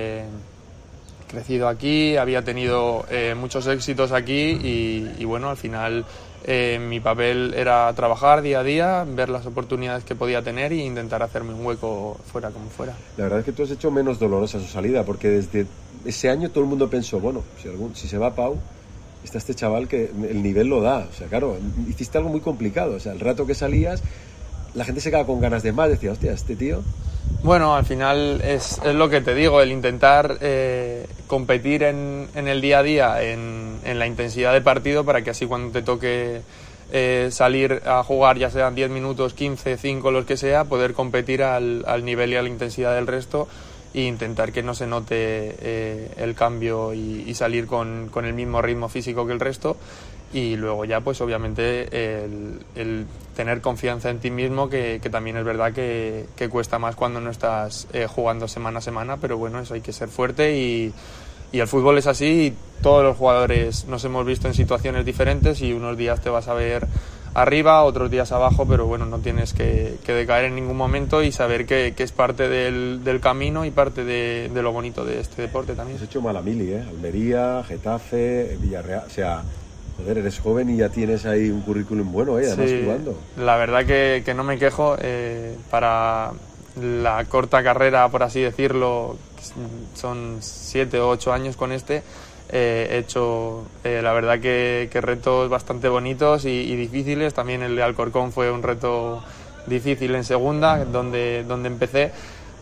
crecido aquí, había tenido muchos éxitos aquí, y bueno, al final mi papel era trabajar día a día, ver las oportunidades que podía tener e intentar hacerme un hueco fuera como fuera. La verdad es que tú has hecho menos dolorosa su salida, porque desde ese año todo el mundo pensó, bueno, si se va Pau, está este chaval que el nivel lo da. O sea, claro, hiciste algo muy complicado. O sea, el rato que salías, la gente se quedaba con ganas de más, decía, hostia, este tío... Bueno, al final es lo que te digo, el intentar competir en el día a día, en la intensidad de partido, para que así cuando te toque salir a jugar, ya sean 10 minutos, 15, 5, los que sea, poder competir al nivel y a la intensidad del resto, e intentar que no se note el cambio y salir con el mismo ritmo físico que el resto. Y luego ya pues obviamente el tener confianza en ti mismo, que también es verdad que cuesta más cuando no estás jugando semana a semana, pero bueno, eso hay que ser fuerte, y el fútbol es así, y todos los jugadores nos hemos visto en situaciones diferentes, y unos días te vas a ver arriba, otros días abajo, pero bueno, no tienes que decaer en ningún momento, y saber que es parte del camino y parte de lo bonito de este deporte también. Has hecho mala mili, Almería, Getafe, Villarreal, o sea... Joder, eres joven y ya tienes ahí un currículum bueno, además sí, jugando. La verdad que no me quejo. Para la corta carrera, por así decirlo, son 7 o 8 años con he hecho la verdad que retos bastante bonitos y difíciles. También el de Alcorcón fue un reto difícil en segunda, donde empecé.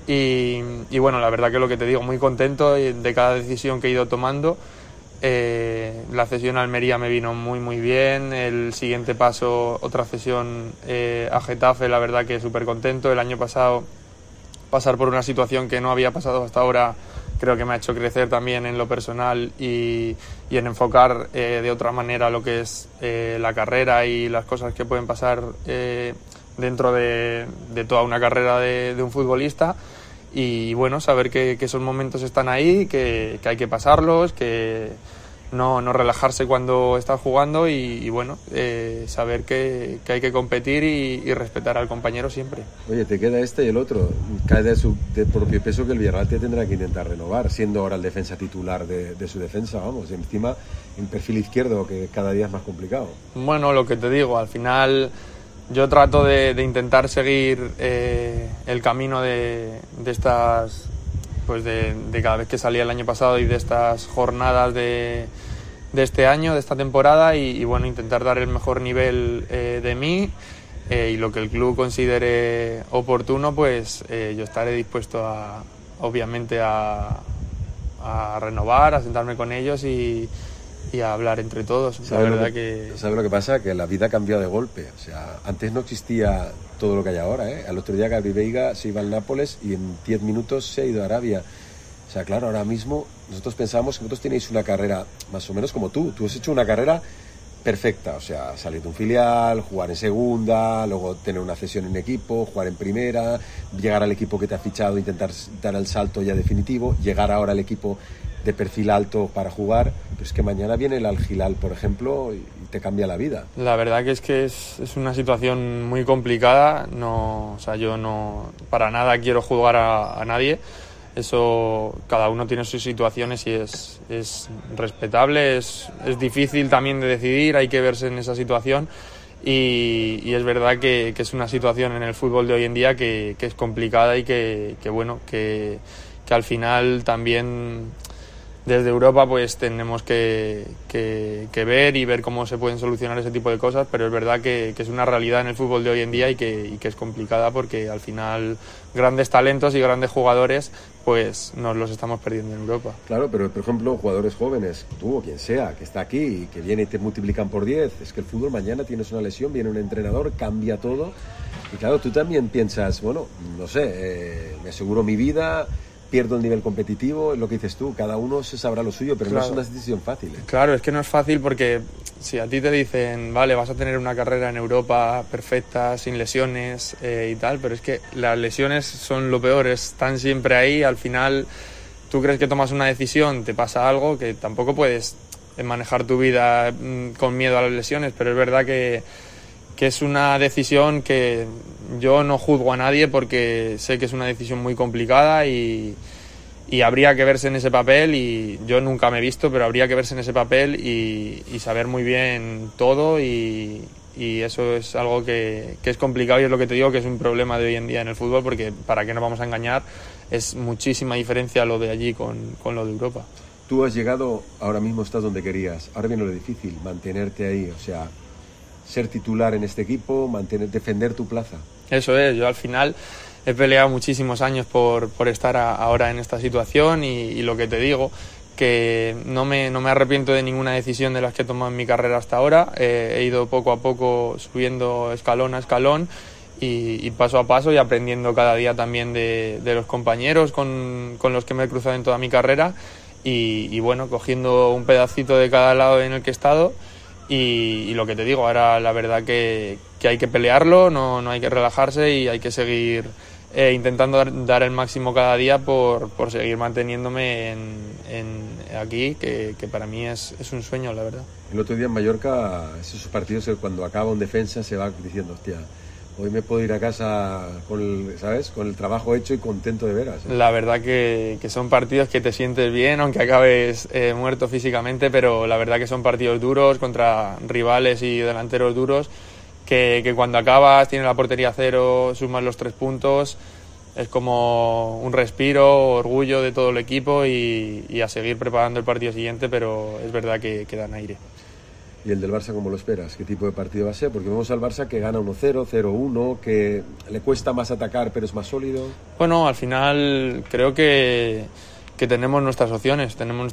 Y bueno, la verdad que lo que te digo, muy contento de cada decisión que he ido tomando. La cesión a Almería me vino muy muy bien. El siguiente paso, otra cesión a Getafe, la verdad que súper contento. El año pasado pasar por una situación que no había pasado hasta ahora, creo que me ha hecho crecer también en lo personal y en enfocar de otra manera lo que es la carrera y las cosas que pueden pasar dentro de toda una carrera de un futbolista. Y bueno, saber que esos momentos están ahí, que hay que pasarlos, que no relajarse cuando estás jugando, y bueno, saber que hay que competir y respetar al compañero siempre. Oye, te queda este y el otro, cae de propio peso que el Villarreal te tendrá que intentar renovar, siendo ahora el defensa titular de su defensa, vamos, y encima en perfil izquierdo, que cada día es más complicado. Bueno, lo que te digo, al final... Yo trato de intentar seguir el camino de estas, pues de cada vez que salía el año pasado y de estas jornadas de este año, de esta temporada, y bueno, intentar dar el mejor nivel de mí, y lo que el club considere oportuno, pues yo estaré dispuesto obviamente a renovar, a sentarme con ellos y a hablar entre todos. La verdad que... ¿Sabes lo que pasa? Que la vida ha cambiado de golpe. O sea, antes no existía todo lo que hay ahora, Al otro día Gabri Veiga se iba al Nápoles y en 10 minutos se ha ido a Arabia. O sea, claro, ahora mismo nosotros pensamos que vosotros tenéis una carrera más o menos como tú. Tú has hecho una carrera perfecta. O sea, salir de un filial, jugar en segunda, luego tener una cesión en equipo, jugar en primera, llegar al equipo que te ha fichado, intentar dar el salto ya definitivo, llegar ahora al equipo de perfil alto para jugar, pero es que mañana viene el Al Hilal, por ejemplo, y te cambia la vida. La verdad que es una situación muy complicada. No, o sea, yo no para nada quiero juzgar a nadie. Eso, cada uno tiene sus situaciones y es respetable, es difícil también de decidir, hay que verse en esa situación. Y es verdad que es una situación en el fútbol de hoy en día que es complicada y que bueno, que al final también desde Europa pues tenemos que ver y ver cómo se pueden solucionar ese tipo de cosas, pero es verdad que es una realidad en el fútbol de hoy en día y que es complicada, porque al final grandes talentos y grandes jugadores pues nos los estamos perdiendo en Europa. Claro, pero por ejemplo jugadores jóvenes, tú o quien sea, que está aquí y que viene y te multiplican por 10, es que el fútbol mañana tienes una lesión, viene un entrenador, cambia todo, y claro, tú también piensas, bueno, no sé, me aseguro mi vida, pierdo el nivel competitivo, es lo que dices tú, cada uno se sabrá lo suyo, pero claro, no es una decisión fácil. Claro, es que no es fácil porque si a ti te dicen, vale, vas a tener una carrera en Europa perfecta, sin lesiones y tal, pero es que las lesiones son lo peor, están siempre ahí, al final tú crees que tomas una decisión, te pasa algo, que tampoco puedes manejar tu vida con miedo a las lesiones, pero es verdad que es una decisión que yo no juzgo a nadie porque sé que es una decisión muy complicada y habría que verse en ese papel, y yo nunca me he visto, pero habría que verse en ese papel y saber muy bien todo, y eso es algo que es complicado, y es lo que te digo, que es un problema de hoy en día en el fútbol, porque para qué nos vamos a engañar, es muchísima diferencia lo de allí con lo de Europa. Tú has llegado, ahora mismo estás donde querías, ahora viene lo difícil, mantenerte ahí, o sea, ser titular en este equipo, defender tu plaza. Eso es, yo al final he peleado muchísimos años por estar ahora en esta situación, y lo que te digo, que no me arrepiento de ninguna decisión de las que he tomado en mi carrera hasta ahora. He ido poco a poco subiendo escalón a escalón y paso a paso, y aprendiendo cada día también de los compañeros con los que me he cruzado en toda mi carrera, y bueno, cogiendo un pedacito de cada lado en el que he estado. Y lo que te digo, ahora la verdad que hay que pelearlo, no hay que relajarse, y hay que seguir intentando dar el máximo cada día por seguir manteniéndome aquí, que para mí es un sueño, la verdad. El otro día en Mallorca, esos partidos cuando acaba un defensa se va diciendo, hostia, hoy me puedo ir a casa con el trabajo hecho y contento de veras. La verdad que son partidos que te sientes bien, aunque acabes muerto físicamente, pero la verdad que son partidos duros contra rivales y delanteros duros, que cuando acabas, tienes la portería cero, sumas los 3 puntos, es como un respiro, orgullo de todo el equipo, y a seguir preparando el partido siguiente, pero es verdad que dan aire. ¿Y el del Barça cómo lo esperas? ¿Qué tipo de partido va a ser? Porque vemos al Barça que gana 1-0, 0-1, que le cuesta más atacar pero es más sólido. Bueno, al final creo que tenemos nuestras opciones.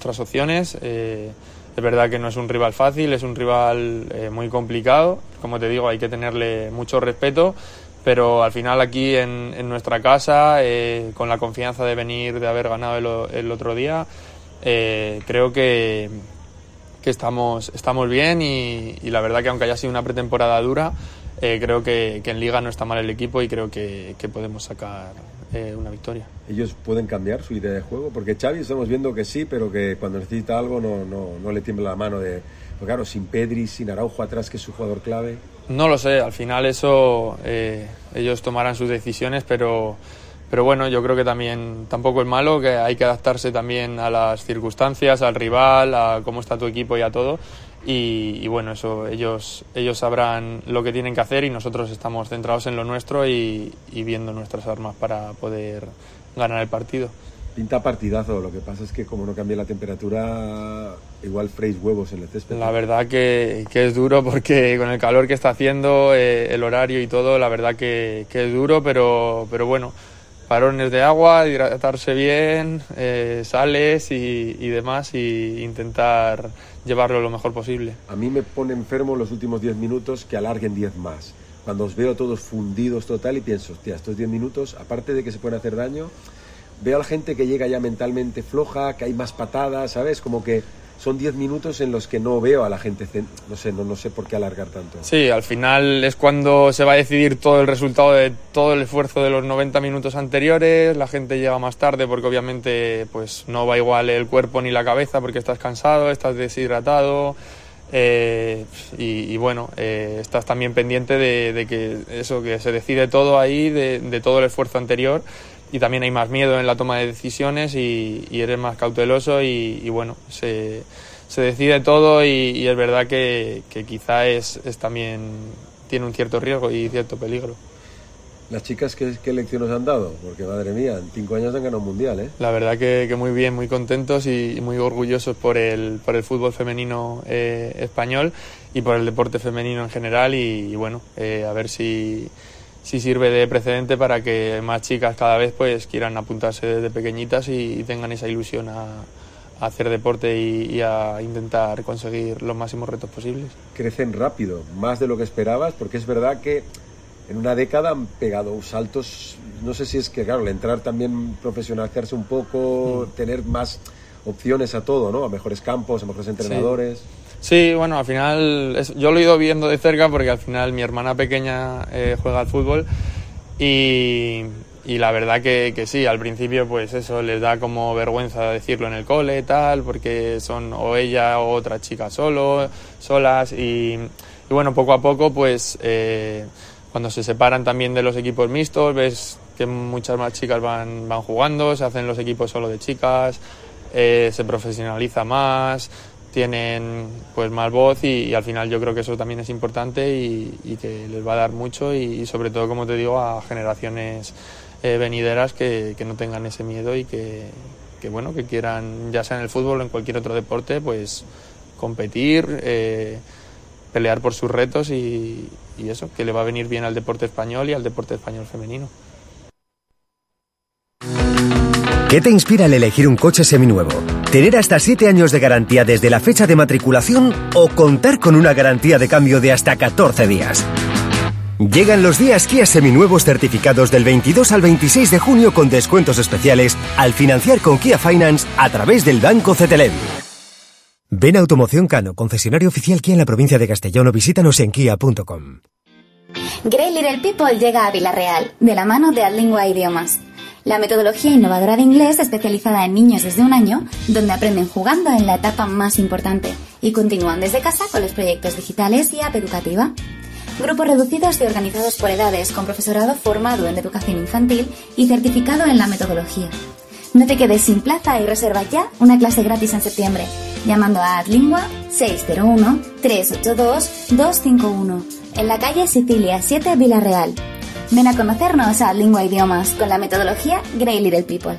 Es verdad que no es un rival fácil, es un rival muy complicado. Como te digo, hay que tenerle mucho respeto, pero al final aquí en nuestra casa, con la confianza de haber ganado el otro día, creo que estamos bien, y la verdad que aunque haya sido una pretemporada dura, creo que en Liga no está mal el equipo, y creo que podemos sacar una victoria. ¿Ellos pueden cambiar su idea de juego? Porque Xavi estamos viendo que sí, pero que cuando necesita algo no le tiembla la mano. Pues claro, sin Pedri, sin Araujo atrás, que es su jugador clave. No lo sé, al final eso ellos tomarán sus decisiones, pero bueno, yo creo que tampoco es malo, que hay que adaptarse también a las circunstancias, al rival, a cómo está tu equipo y a todo. Y bueno, eso ellos sabrán lo que tienen que hacer, y nosotros estamos centrados en lo nuestro y viendo nuestras armas para poder ganar el partido. Pinta partidazo, lo que pasa es que como no cambia la temperatura, igual freís huevos en el césped. La verdad que es duro, porque con el calor que está haciendo, el horario y todo, la verdad que es duro, pero bueno, parones de agua, hidratarse bien, sales y demás, y intentar llevarlo lo mejor posible. A mí me pone enfermo los últimos 10 minutos que alarguen 10 más. Cuando os veo todos fundidos total y pienso, hostia, estos 10 minutos, aparte de que se pueden hacer daño, veo a la gente que llega ya mentalmente floja, que hay más patadas, ¿sabes? Como que son 10 minutos en los que no veo a la gente, no sé por qué alargar tanto. Sí, al final es cuando se va a decidir todo el resultado de todo el esfuerzo de los 90 minutos anteriores. La gente llega más tarde porque obviamente pues no va igual el cuerpo ni la cabeza, porque estás cansado, estás deshidratado, y bueno, estás también pendiente de que se decide todo ahí, de todo el esfuerzo anterior. Y también hay más miedo en la toma de decisiones, y eres más cauteloso, y bueno, se decide todo, y es verdad que quizá es también tiene un cierto riesgo y cierto peligro. ¿Las chicas qué lecciones han dado? Porque madre mía, en 5 años han ganado un mundial, ¿eh? La verdad que muy bien, muy contentos y muy orgullosos por el fútbol femenino español y por el deporte femenino en general, y bueno, a ver si sirve de precedente para que más chicas cada vez pues quieran apuntarse desde pequeñitas y tengan esa ilusión a hacer deporte y a intentar conseguir los máximos retos posibles. Crecen rápido, más de lo que esperabas, porque es verdad que en una década han pegado saltos. No sé si es que, claro, al entrar también profesionalizarse un poco, tener más opciones a todo, ¿no? A mejores campos, a mejores entrenadores. Sí, bueno, al final yo lo he ido viendo de cerca porque al final mi hermana pequeña juega al fútbol y la verdad que sí, al principio pues eso les da como vergüenza decirlo en el cole tal, porque son o ella o otra chica solas y bueno, poco a poco pues cuando se separan también de los equipos mixtos ves que muchas más chicas van jugando, se hacen los equipos solo de chicas, se profesionaliza más, tienen pues más voz y al final yo creo que eso también es importante y que les va a dar mucho y sobre todo, como te digo, a generaciones venideras que no tengan ese miedo y que bueno, que quieran, ya sea en el fútbol o en cualquier otro deporte, pues competir, pelear por sus retos y eso, que le va a venir bien al deporte español y al deporte español femenino. ¿Qué te inspira al elegir un coche seminuevo? ¿Tener hasta 7 años de garantía desde la fecha de matriculación o contar con una garantía de cambio de hasta 14 días? Llegan los días Kia seminuevos certificados del 22 al 26 de junio con descuentos especiales al financiar con Kia Finance a través del Banco CTLM. Ven a Automoción Cano, concesionario oficial Kia en la provincia de Castellón o visítanos en kia.com. Great Little People llega a Villarreal, de la mano de Adlingua Idiomas. La metodología innovadora de inglés especializada en niños desde 1 año, donde aprenden jugando en la etapa más importante y continúan desde casa con los proyectos digitales y app educativa. Grupos reducidos y organizados por edades con profesorado formado en educación infantil y certificado en la metodología. No te quedes sin plaza y reserva ya una clase gratis en septiembre, llamando a Adlingua 601-382-251, en la calle Sicilia 7, Villarreal. Ven a conocernos a Adlingua Idiomas con la metodología Great Little People.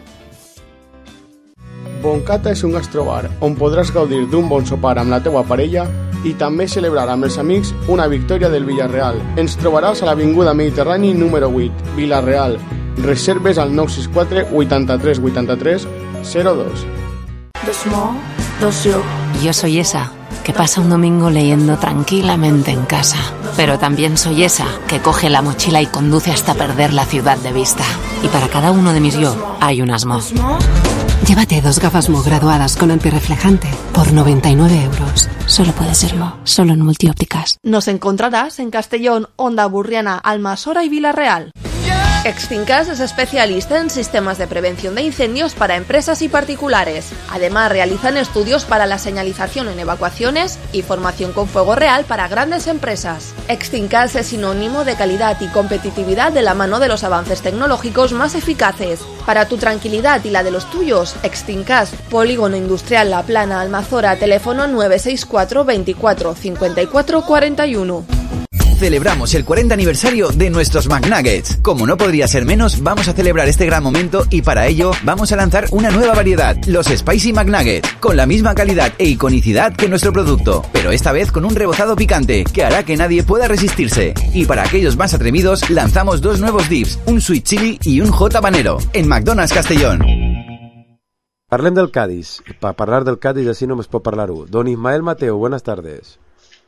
Boncata és un gastrobar on podràs gaudir d'un bon sopar amb la teua parella i també celebrar amb els amics una victòria del Villarreal. Ens trobaràs a l'Avinguda Mediterrani número 8, Villarreal. Reserves al 964 83 83 02. Dos mo, dos yo. Yo soy esa que pasa un domingo leyendo tranquilamente en casa. Pero también soy esa que coge la mochila y conduce hasta perder la ciudad de vista. Y para cada uno de mis yo hay unas mo. Llévate 2 gafas mo graduadas con antirreflejante por 99 euros. Solo puede ser mo, solo en Multiópticas. Nos encontrarás en Castellón, Onda Burriana, Almasora y Villarreal. Extincas es especialista en sistemas de prevención de incendios para empresas y particulares. Además, realizan estudios para la señalización en evacuaciones y formación con fuego real para grandes empresas. Extincas es sinónimo de calidad y competitividad de la mano de los avances tecnológicos más eficaces. Para tu tranquilidad y la de los tuyos, Extincas, Polígono Industrial La Plana, Almazora, teléfono 964 24 54 41. Celebramos el 40 aniversario de nuestros McNuggets. Como no podría ser menos, vamos a celebrar este gran momento y para ello vamos a lanzar una nueva variedad, los Spicy McNuggets, con la misma calidad e iconicidad que nuestro producto, pero esta vez con un rebozado picante que hará que nadie pueda resistirse. Y para aquellos más atrevidos, lanzamos 2 nuevos dips, un sweet chili y un hot habanero, en McDonald's Castellón. Parlem del Cádiz. Para parlar del Cádiz así no me puedo parlar. Don Ismael Mateo, buenas tardes.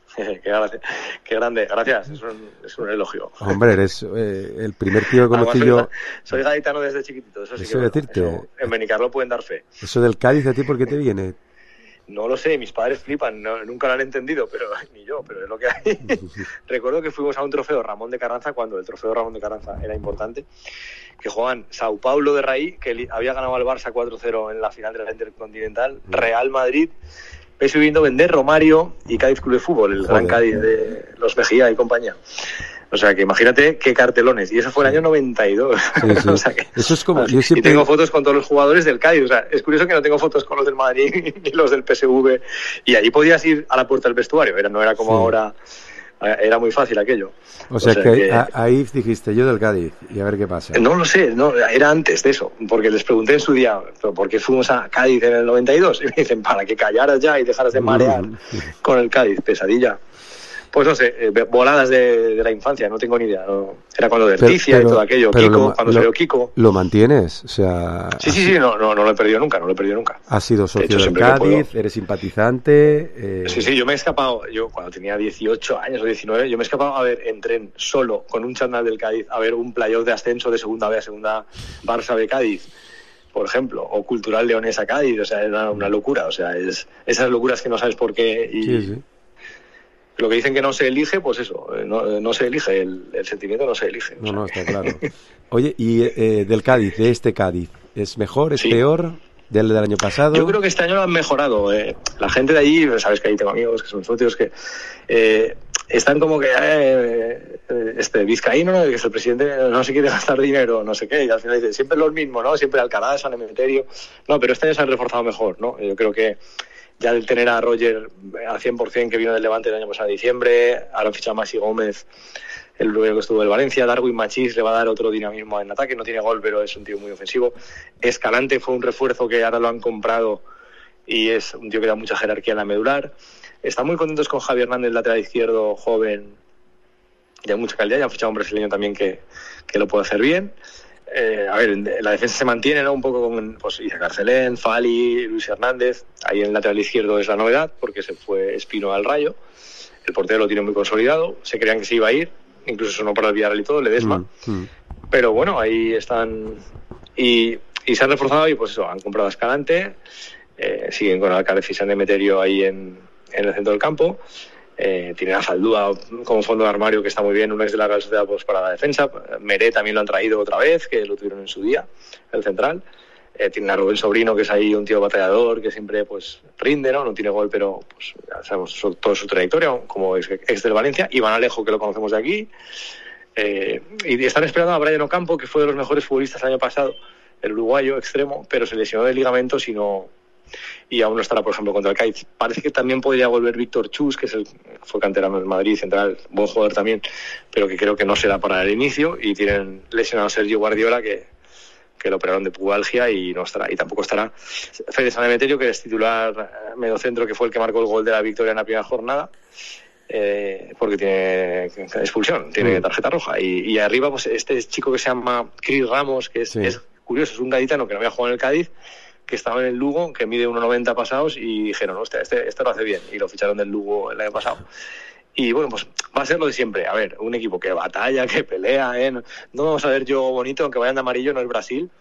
Qué grande, gracias, es un elogio. Hombre, eres el primer tío que conocí yo. Soy gaditano desde chiquitito, eso sí eso que decirte. eso, en Benicarló pueden dar fe. Eso del Cádiz, ¿a ti por qué te viene? No lo sé, mis padres flipan, nunca lo han entendido, pero ni yo, pero es lo que hay. Recuerdo que fuimos a un trofeo Ramón de Carranza, cuando el trofeo Ramón de Carranza era importante, que jugaban Sao Paulo de Raí, que había ganado al Barça 4-0 en la final de la Intercontinental, Real Madrid, PSV Eindhoven de Romario y Cádiz Club de Fútbol, el Gran Cádiz de los Mejía y compañía. O sea, que imagínate qué cartelones. Y eso fue el año 92. Sí, sí. O sea que, eso es como... Yo siempre... Y tengo fotos con todos los jugadores del Cádiz. O sea, es curioso que no tengo fotos con los del Madrid ni los del PSV. Y allí podías ir a la puerta del vestuario. No era como ahora... Era muy fácil aquello. O sea que ahí dijiste yo del Cádiz y a ver qué pasa. No lo sé, no, era antes de eso, porque les pregunté en su día, ¿por qué fuimos a Cádiz en el 92? Y me dicen, para que callaras ya y dejaras de marear con el Cádiz, pesadilla. Pues no sé, voladas de la infancia, no tengo ni idea. No. Era cuando Derticia y todo aquello, Kiko, cuando salió Kiko. ¿Lo mantienes? O sea... Sí, no lo he perdido nunca, Has sido socio del Cádiz, eres simpatizante... Sí, yo me he escapado, cuando tenía 18 años o 19, yo me he escapado a ver en tren solo, con un chándal del Cádiz, a ver un playoff de ascenso de segunda B a segunda Barça B Cádiz, por ejemplo, o Cultural Leonesa Cádiz, o sea, era una locura, o sea, esas locuras que no sabes por qué y... Sí. Lo que dicen que no se elige, pues eso, no se elige, el sentimiento no se elige. No, está claro. Oye, y del Cádiz, de este Cádiz, ¿es mejor, es peor del año pasado? Yo creo que este año lo han mejorado. La gente de allí, sabes que ahí tengo amigos que son socios que están como que Vizcaíno, ¿no? Que es el presidente, no se quiere gastar dinero, no sé qué, y al final dice, siempre es lo mismo, ¿no? Siempre Alcalá, San Emeterio. No, pero este año se han reforzado mejor, ¿no? Yo creo que ya del tener a Roger al 100% que vino del Levante el año pasado de diciembre, ahora han fichado a Maxi Gómez, el luego que estuvo del Valencia, Darwin Machís le va a dar otro dinamismo en ataque, no tiene gol, pero es un tío muy ofensivo. Escalante fue un refuerzo que ahora lo han comprado y es un tío que da mucha jerarquía en la medular. Están muy contentos con Javi Hernández, lateral izquierdo, joven, de mucha calidad, y han fichado a un brasileño también que lo puede hacer bien. A ver, la defensa se mantiene, ¿no? Un poco con Isaac Arcelén, Fali, Luis Hernández. Ahí en el lateral izquierdo es la novedad, porque se fue Espino al Rayo. El portero lo tiene muy consolidado. Se creían que se iba a ir, incluso sonó para el Villarreal y todo, Ledesma. Pero bueno, ahí están. Y se han reforzado y pues eso, han comprado a Escalante. Siguen con Alcaraz y San Emeterio ahí en el centro del campo. Tienen a Zaldúa como fondo de armario, que está muy bien, un ex de la Real Sociedad, pues para la defensa. Meré también lo han traído otra vez, que lo tuvieron en su día, el central. Tienen a Rubén Sobrino, que es ahí un tío batallador, que siempre pues rinde, ¿no? No tiene gol, pero pues ya sabemos toda su trayectoria, como ex del Valencia. Iván Alejo, que lo conocemos de aquí. Y están esperando a Brian Ocampo, que fue de los mejores futbolistas el año pasado, el uruguayo extremo, pero se lesionó de ligamentos y aún no estará, por ejemplo, contra el Cádiz. Parece que también podría volver Víctor Chus, que fue canterano del Madrid, central, buen jugador también, pero que creo que no será para el inicio. Y tienen lesionado a Sergio Guardiola, que lo operaron de pubalgia y no estará. Y tampoco estará Fede San Emeterio, que es titular mediocentro, que fue el que marcó el gol de la victoria en la primera jornada, porque tiene expulsión, tiene tarjeta roja. Y arriba, pues este chico que se llama Cris Ramos, que es curioso, es un gaditano que no había jugado en el Cádiz, que estaba en el Lugo, que mide 1,90 pasados, y dijeron, hostia, este lo hace bien, y lo ficharon del Lugo el año pasado. Y bueno, pues va a ser lo de siempre. A ver, un equipo que batalla, que pelea, no vamos a ver juego bonito, aunque vayan de amarillo, no es Brasil.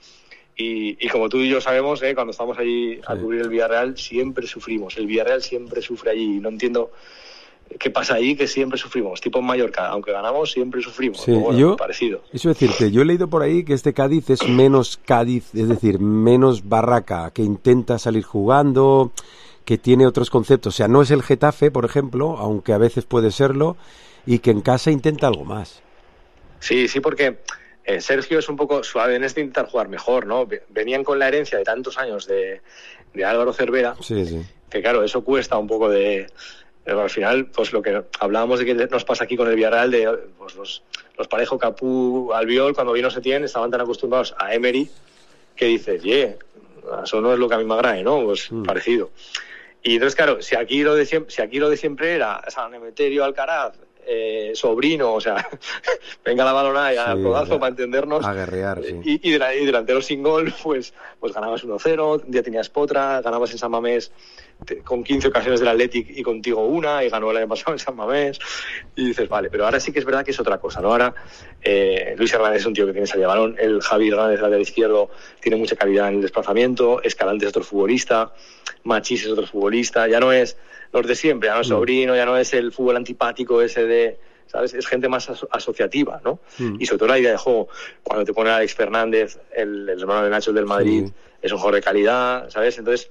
Y como tú y yo sabemos, cuando estamos allí a cubrir el Villarreal, siempre sufrimos. El Villarreal siempre sufre allí. No entiendo qué pasa allí, que siempre sufrimos. Tipo en Mallorca, aunque ganamos, siempre sufrimos. Sí, bueno, parecido. Eso es decir, que yo he leído por ahí que este Cádiz es menos Cádiz, es decir, menos barraca, que intenta salir jugando, que tiene otros conceptos. O sea, no es el Getafe, por ejemplo, aunque a veces puede serlo, y que en casa intenta algo más. Sí, porque Sergio es un poco suave en este intentar jugar mejor, ¿no? Venían con la herencia de tantos años de Álvaro Cervera, que claro, eso cuesta un poco de... Al final, pues lo que hablábamos de que nos pasa aquí con el Villarreal, de pues los Parejo, Capú, Albiol, cuando vino Setién, estaban tan acostumbrados a Emery, que dices, eso no es lo que a mí me agrade, ¿no? Pues parecido. Y entonces, claro, si aquí lo de siempre era San Emeterio, Alcaraz, Sobrino, o sea, venga la balona y al codazo para entendernos. A guerrear, y delantero sin gol, pues ganabas 1-0, un día tenías Potra, ganabas en San Mamés con 15 ocasiones del Athletic y contigo una, y ganó el año pasado en San Mamés, y dices, vale, pero ahora sí que es verdad que es otra cosa, ¿no? Ahora Luis Hernández es un tío que tiene salida de balón, el Javi Hernández, lateral izquierdo, tiene mucha calidad en el desplazamiento, Escalante es otro futbolista, Machís es otro futbolista, ya no es los de siempre, ya no es Sobrino, ya no es el fútbol antipático ese de... ¿Sabes? Es gente más asociativa, ¿no? Y sobre todo la idea de juego. Cuando te pone Alex Fernández, el hermano de Nacho del Madrid, es un jugador de calidad, ¿sabes? Entonces,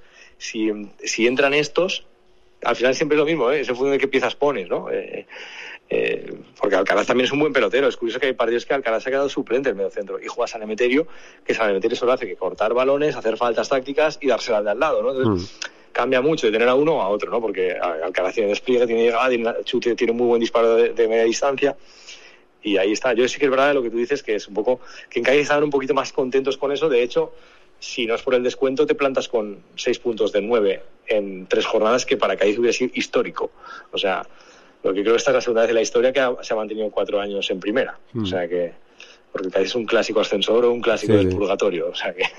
si entran estos, al final siempre es lo mismo, ¿eh? Es en función de qué piezas pones, ¿no? Porque Alcaraz también es un buen pelotero. Es curioso que hay partidos que Alcaraz se ha quedado suplente en el medio centro y juega San Emeterio, que San Emeterio solo hace que cortar balones, hacer faltas tácticas y dársela al de al lado, ¿no? Entonces, cambia mucho de tener a uno a otro, ¿no? Porque Alcaraz tiene despliegue, tiene llegada, tiene muy buen disparo de media distancia, y ahí está. Yo sí que es verdad lo que tú dices, que es un poco que en Cádiz estaban un poquito más contentos con eso. De hecho, si no es por el descuento, te plantas con 6 puntos de 9 en 3 jornadas, que para Cádiz hubiera sido histórico. O sea, lo que creo que esta es la segunda vez en la historia que se ha mantenido 4 años en primera. O sea que, porque Cádiz es un clásico ascensor o un clásico del purgatorio, o sea que...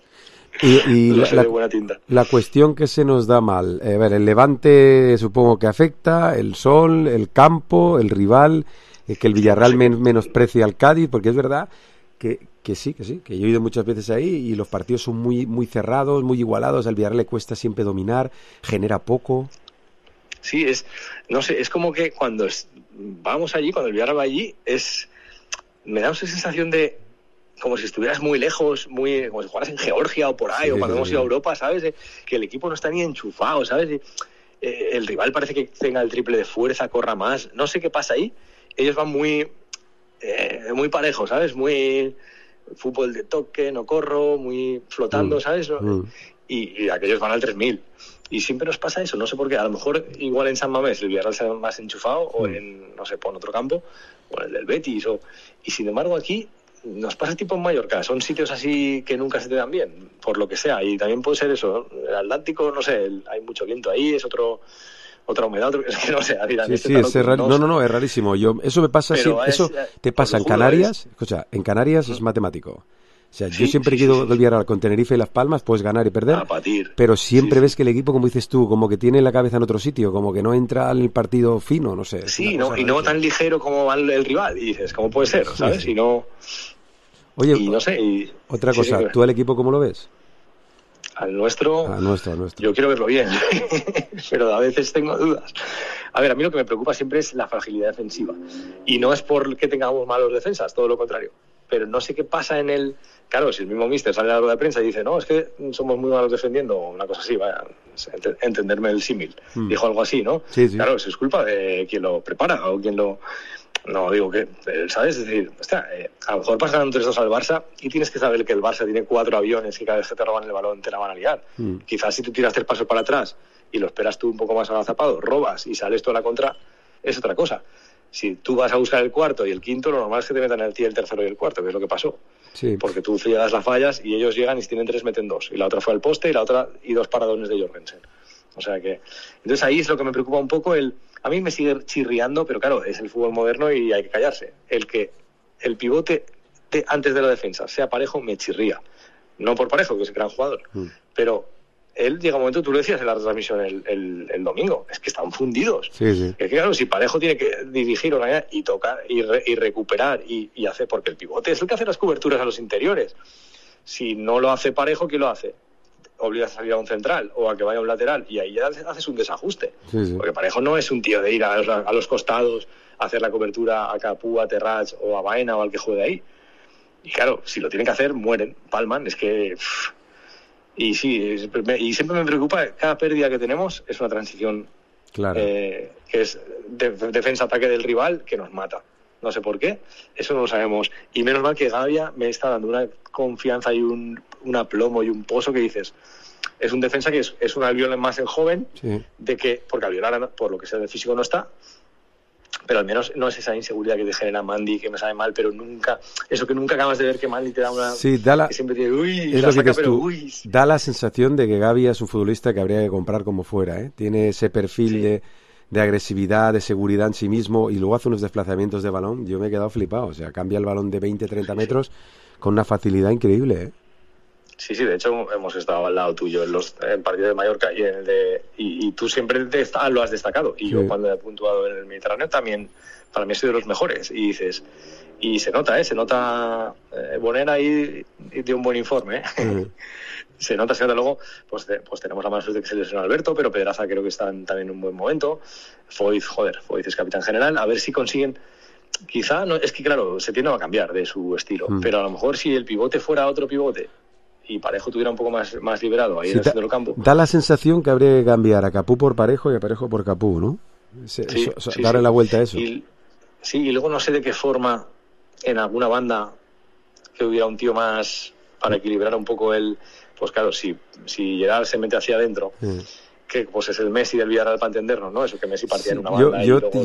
Y la cuestión que se nos da mal, a ver, el Levante supongo que afecta, el sol, el campo, el rival, que el Villarreal menosprecia al Cádiz, porque es verdad que sí, que yo he ido muchas veces ahí y los partidos son muy, muy cerrados, muy igualados, al Villarreal le cuesta siempre dominar, genera poco. Sí, no sé, es como que cuando vamos allí, cuando el Villarreal va allí, me da esa sensación de como si estuvieras muy lejos, como si jugaras en Georgia o por ahí, o cuando hemos ido a Europa, ¿sabes? Que el equipo no está ni enchufado, ¿sabes? El rival parece que tenga el triple de fuerza, corra más, no sé qué pasa ahí. Ellos van muy parejos, ¿sabes? Muy fútbol de toque, no corro, muy flotando, ¿sabes? Y aquellos van al 3000. Y siempre nos pasa eso, no sé por qué. A lo mejor igual en San Mamés el Villarreal se ha más enchufado, o en, no sé, por otro campo, o en el del Betis, y sin embargo aquí nos pasa tipo en Mallorca, son sitios así que nunca se te dan bien, por lo que sea, y también puede ser eso, el Atlántico, no sé, hay mucho viento ahí, es otra humedad, es que no sé, no, es rarísimo. Eso me pasa, eso te pasa en Canarias, escucha, en Canarias es matemático. O sea, yo siempre he ido del Villarreal con Tenerife y Las Palmas, puedes ganar y perder, pero siempre ves que el equipo, como dices tú, como que tiene la cabeza en otro sitio, como que no entra al partido fino, no sé. Sí, y no tan ligero como va el rival, y dices, ¿cómo puede ser? ¿Sabes? Y no... Oye, y no sé, otra cosa, ¿tú al equipo cómo lo ves? Al nuestro. Yo quiero verlo bien, pero a veces tengo dudas. A ver, a mí lo que me preocupa siempre es la fragilidad defensiva. Y no es porque tengamos malos defensas, todo lo contrario. Pero no sé qué pasa en el... Claro, si el mismo míster sale a la rueda de prensa y dice, no, es que somos muy malos defendiendo, o una cosa así, vaya, entenderme el símil. Dijo algo así, ¿no? Sí. Claro, eso es culpa de quien lo prepara o quien lo... No, digo que, ¿sabes? Es decir, a lo mejor pasan un 3-2 al Barça y tienes que saber que el Barça tiene 4 aviones que cada vez que te roban el balón te la van a liar. Quizás si tú tiras 3 pasos para atrás y lo esperas tú un poco más agazapado, robas y sales tú a la contra, es otra cosa. Si tú vas a buscar el cuarto y el quinto, lo normal es que te metan el tercero y el cuarto, que es lo que pasó. Sí. Porque tú llegas las fallas y ellos llegan y si tienen 3 meten 2. Y la otra fue al poste y 2 paradones de Jorgensen. O sea que... Entonces ahí es lo que me preocupa un poco a mí me sigue chirriando, pero claro, es el fútbol moderno y hay que callarse. El que el pivote antes de la defensa sea Parejo me chirría. No por Parejo, que es un gran jugador, pero él llega un momento, tú lo decías en la transmisión el domingo, es que están fundidos. Sí. Es que claro, si Parejo tiene que dirigir y tocar y recuperar y hacer, porque el pivote es el que hace las coberturas a los interiores. Si no lo hace Parejo, ¿quién lo hace? Obligas a salir a un central o a que vaya a un lateral y ahí ya haces un desajuste. Porque Parejo no es un tío de ir a los costados a hacer la cobertura a Capú, a Terrats o a Baena o al que juegue ahí. Y claro, si lo tienen que hacer, mueren, palman, es que... Y sí, y siempre me preocupa, cada pérdida que tenemos es una transición que es defensa-ataque del rival que nos mata. No sé por qué, eso no lo sabemos. Y menos mal que Gavia me está dando una confianza y un aplomo y un pozo que dices, es un defensa que es un Albiol más en joven, de que, porque Albiol ahora, por lo que sea de físico no está, pero al menos no es esa inseguridad que te genera Mandy, que me sabe mal, pero nunca acabas de ver que Mandy te da una... Sí, que siempre tiene, es lo que tú, da la sensación de que Gavia es un futbolista que habría que comprar como fuera, ¿eh? Tiene ese perfil de agresividad, de seguridad en sí mismo, y luego hace unos desplazamientos de balón. Yo me he quedado flipado, o sea, cambia el balón de 20-30 metros con una facilidad increíble, ¿eh? Sí, de hecho hemos estado al lado tuyo en partidos de Mallorca y tú siempre lo has destacado, y yo cuando he puntuado en el Mediterráneo también, para mí ha sido de los mejores, y dices, y se nota Bonera ahí dio un buen informe, se nota luego, pues tenemos la mala suerte que se lesionó Alberto, pero Pedraza creo que está también en un buen momento. Foyth es capitán general, a ver si consiguen, quizá, no, es que claro, Setién no va a cambiar de su estilo, pero a lo mejor si el pivote fuera otro pivote y Parejo tuviera un poco más liberado ahí en el centro del campo. Da la sensación que habría que cambiar a Capú por Parejo y a Parejo por Capú, ¿no? Darle la vuelta a eso. Y luego no sé de qué forma en alguna banda que hubiera un tío más para equilibrar un poco pues claro, si Gerard se mete hacia adentro, que pues es el Messi del Villarreal para entendernos, ¿no? Eso que Messi partía en una banda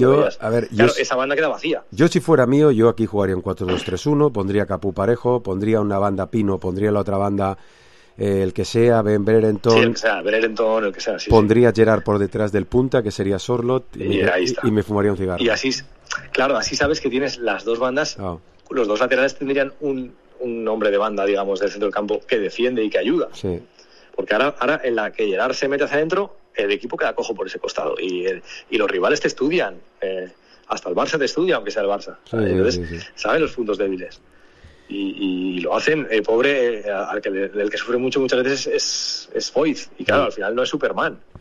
esa banda queda vacía. Yo si fuera mío, yo aquí jugaría un 4-2-3-1, pondría Capú Parejo, pondría una banda Pino, pondría la otra banda el que sea, Brereton, el que sea, pondría Gerard por detrás del punta, que sería Sorlot, y me fumaría un cigarro. Y así sabes que tienes las dos bandas, los dos laterales tendrían un hombre de banda, digamos, del centro del campo que defiende y que ayuda. Sí. Porque ahora en la que Gerard se mete hacia adentro, el equipo queda cojo por ese costado y los rivales te estudian, hasta el Barça te estudia, aunque sea el Barça. Entonces saben los puntos débiles y lo hacen. El que sufre muchas veces es Foyth, y claro, al final no es Superman.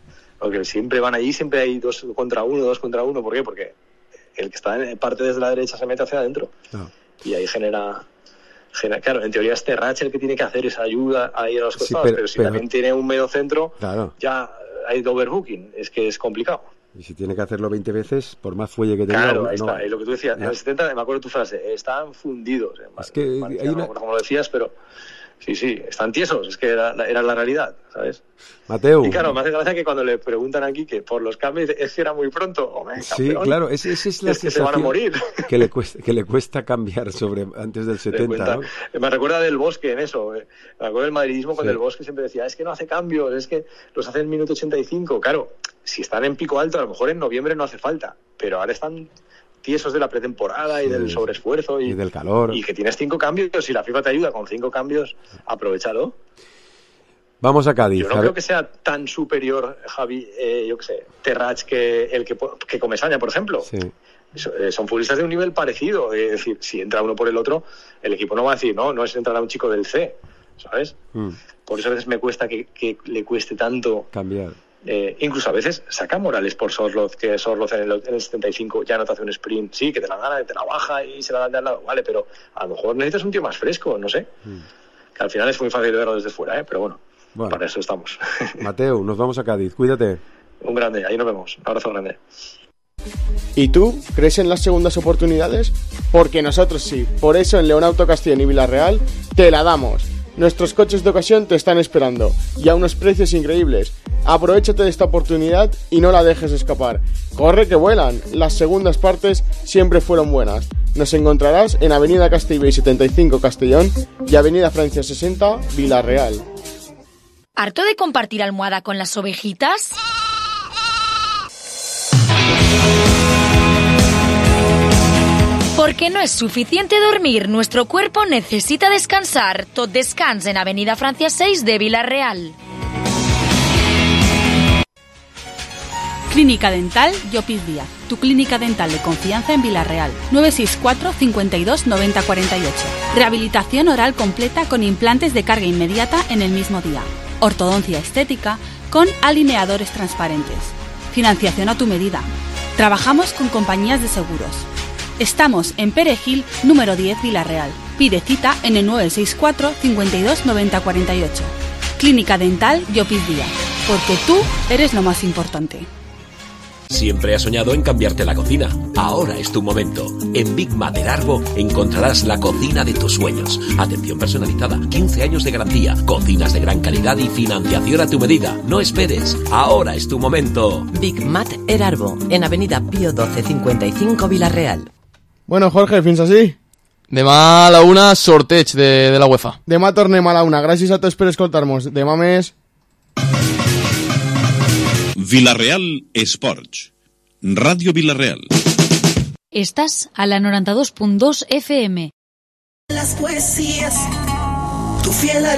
Porque siempre van allí, siempre hay 2 contra 1. ¿Por qué? Porque el que está en parte desde la derecha se mete hacia adentro. No. Y ahí genera, claro, en teoría es Terrach el que tiene que hacer esa ayuda ahí a los costados, pero si también tiene un medio centro, claro, ya hay overbooking, es que es complicado. Y si tiene que hacerlo 20 veces, por más fuelle que tenga... Claro, ahí está. Y lo que tú decías, en el 70, me acuerdo tu frase, están fundidos. Es que hay una... como lo decías, pero sí, están tiesos, es que era la realidad, ¿sabes? Mateu. Y claro, me hace gracia que cuando le preguntan aquí que por los cambios, es que era muy pronto. Hombre, sí, claro, esa es la sensación que se van a morir. Que le cuesta cambiar antes del 70, ¿no? Me recuerda del Bosque en eso. Me acuerdo del madridismo cuando el Bosque siempre decía, es que no hace cambios, es que los hace en minuto 85. Claro, si están en pico alto, a lo mejor en noviembre no hace falta, pero ahora están tiesos de la pretemporada y del sobreesfuerzo y del calor. Y que tienes 5 cambios, si la FIFA te ayuda con 5 cambios, aprovechalo. Vamos a Cádiz. Yo no creo que sea tan superior, Javi, yo qué sé, Terrach que Comesaña, por ejemplo. Sí. Son futbolistas de un nivel parecido. Es decir, si entra uno por el otro, el equipo no va a decir, no es entrar a un chico del C, ¿sabes? Por eso a veces me cuesta que le cueste tanto cambiar. Incluso a veces saca Morales por Sorloz, que Sorloz en el 75 ya no te hace un sprint, sí, que te la gana, te la baja y se la da de al lado, vale, pero a lo mejor necesitas un tío más fresco, no sé. Que al final es muy fácil verlo desde fuera, pero bueno, para eso estamos. Mateu, nos vamos a Cádiz, cuídate. Un grande, ahí nos vemos, un abrazo grande. ¿Y tú crees en las segundas oportunidades? Porque nosotros sí, por eso en Leonauto Castellón y Villarreal te la damos. Nuestros coches de ocasión te están esperando y a unos precios increíbles. Aprovéchate de esta oportunidad y no la dejes escapar. Corre que vuelan, las segundas partes siempre fueron buenas. Nos encontrarás en Avenida Castellbell 75 Castellón y Avenida Francia 60 Villarreal. ¿Harto de compartir almohada con las ovejitas? Porque no es suficiente dormir, nuestro cuerpo necesita descansar. Tot descans en Avenida Francia 6 de Villarreal. Clínica Dental Llopis Díaz, tu clínica dental de confianza en Villarreal. 964 52 90 48. Rehabilitación oral completa con implantes de carga inmediata en el mismo día. Ortodoncia estética con alineadores transparentes. Financiación a tu medida. Trabajamos con compañías de seguros. Estamos en Perejil, número 10, Villarreal. Pide cita en el 964 52 90 48. Clínica Dental Llopis Díaz, porque tú eres lo más importante. Siempre has soñado en cambiarte la cocina. Ahora es tu momento. En Big Mater Arbo encontrarás la cocina de tus sueños. Atención personalizada, 15 años de garantía, cocinas de gran calidad y financiación a tu medida. No esperes. Ahora es tu momento. Big Mater Arbo, en Avenida Pío 12 55 Villarreal. Bueno, Jorge, fins així? Demà a la 1, sorteig de la UEFA. Demà tornem a la 1. Gràcies a tots per escoltar-nos. Demà més. Villarreal Sports. Radio Villarreal. Estás a la 92.2 FM. Las poesías, tu fiel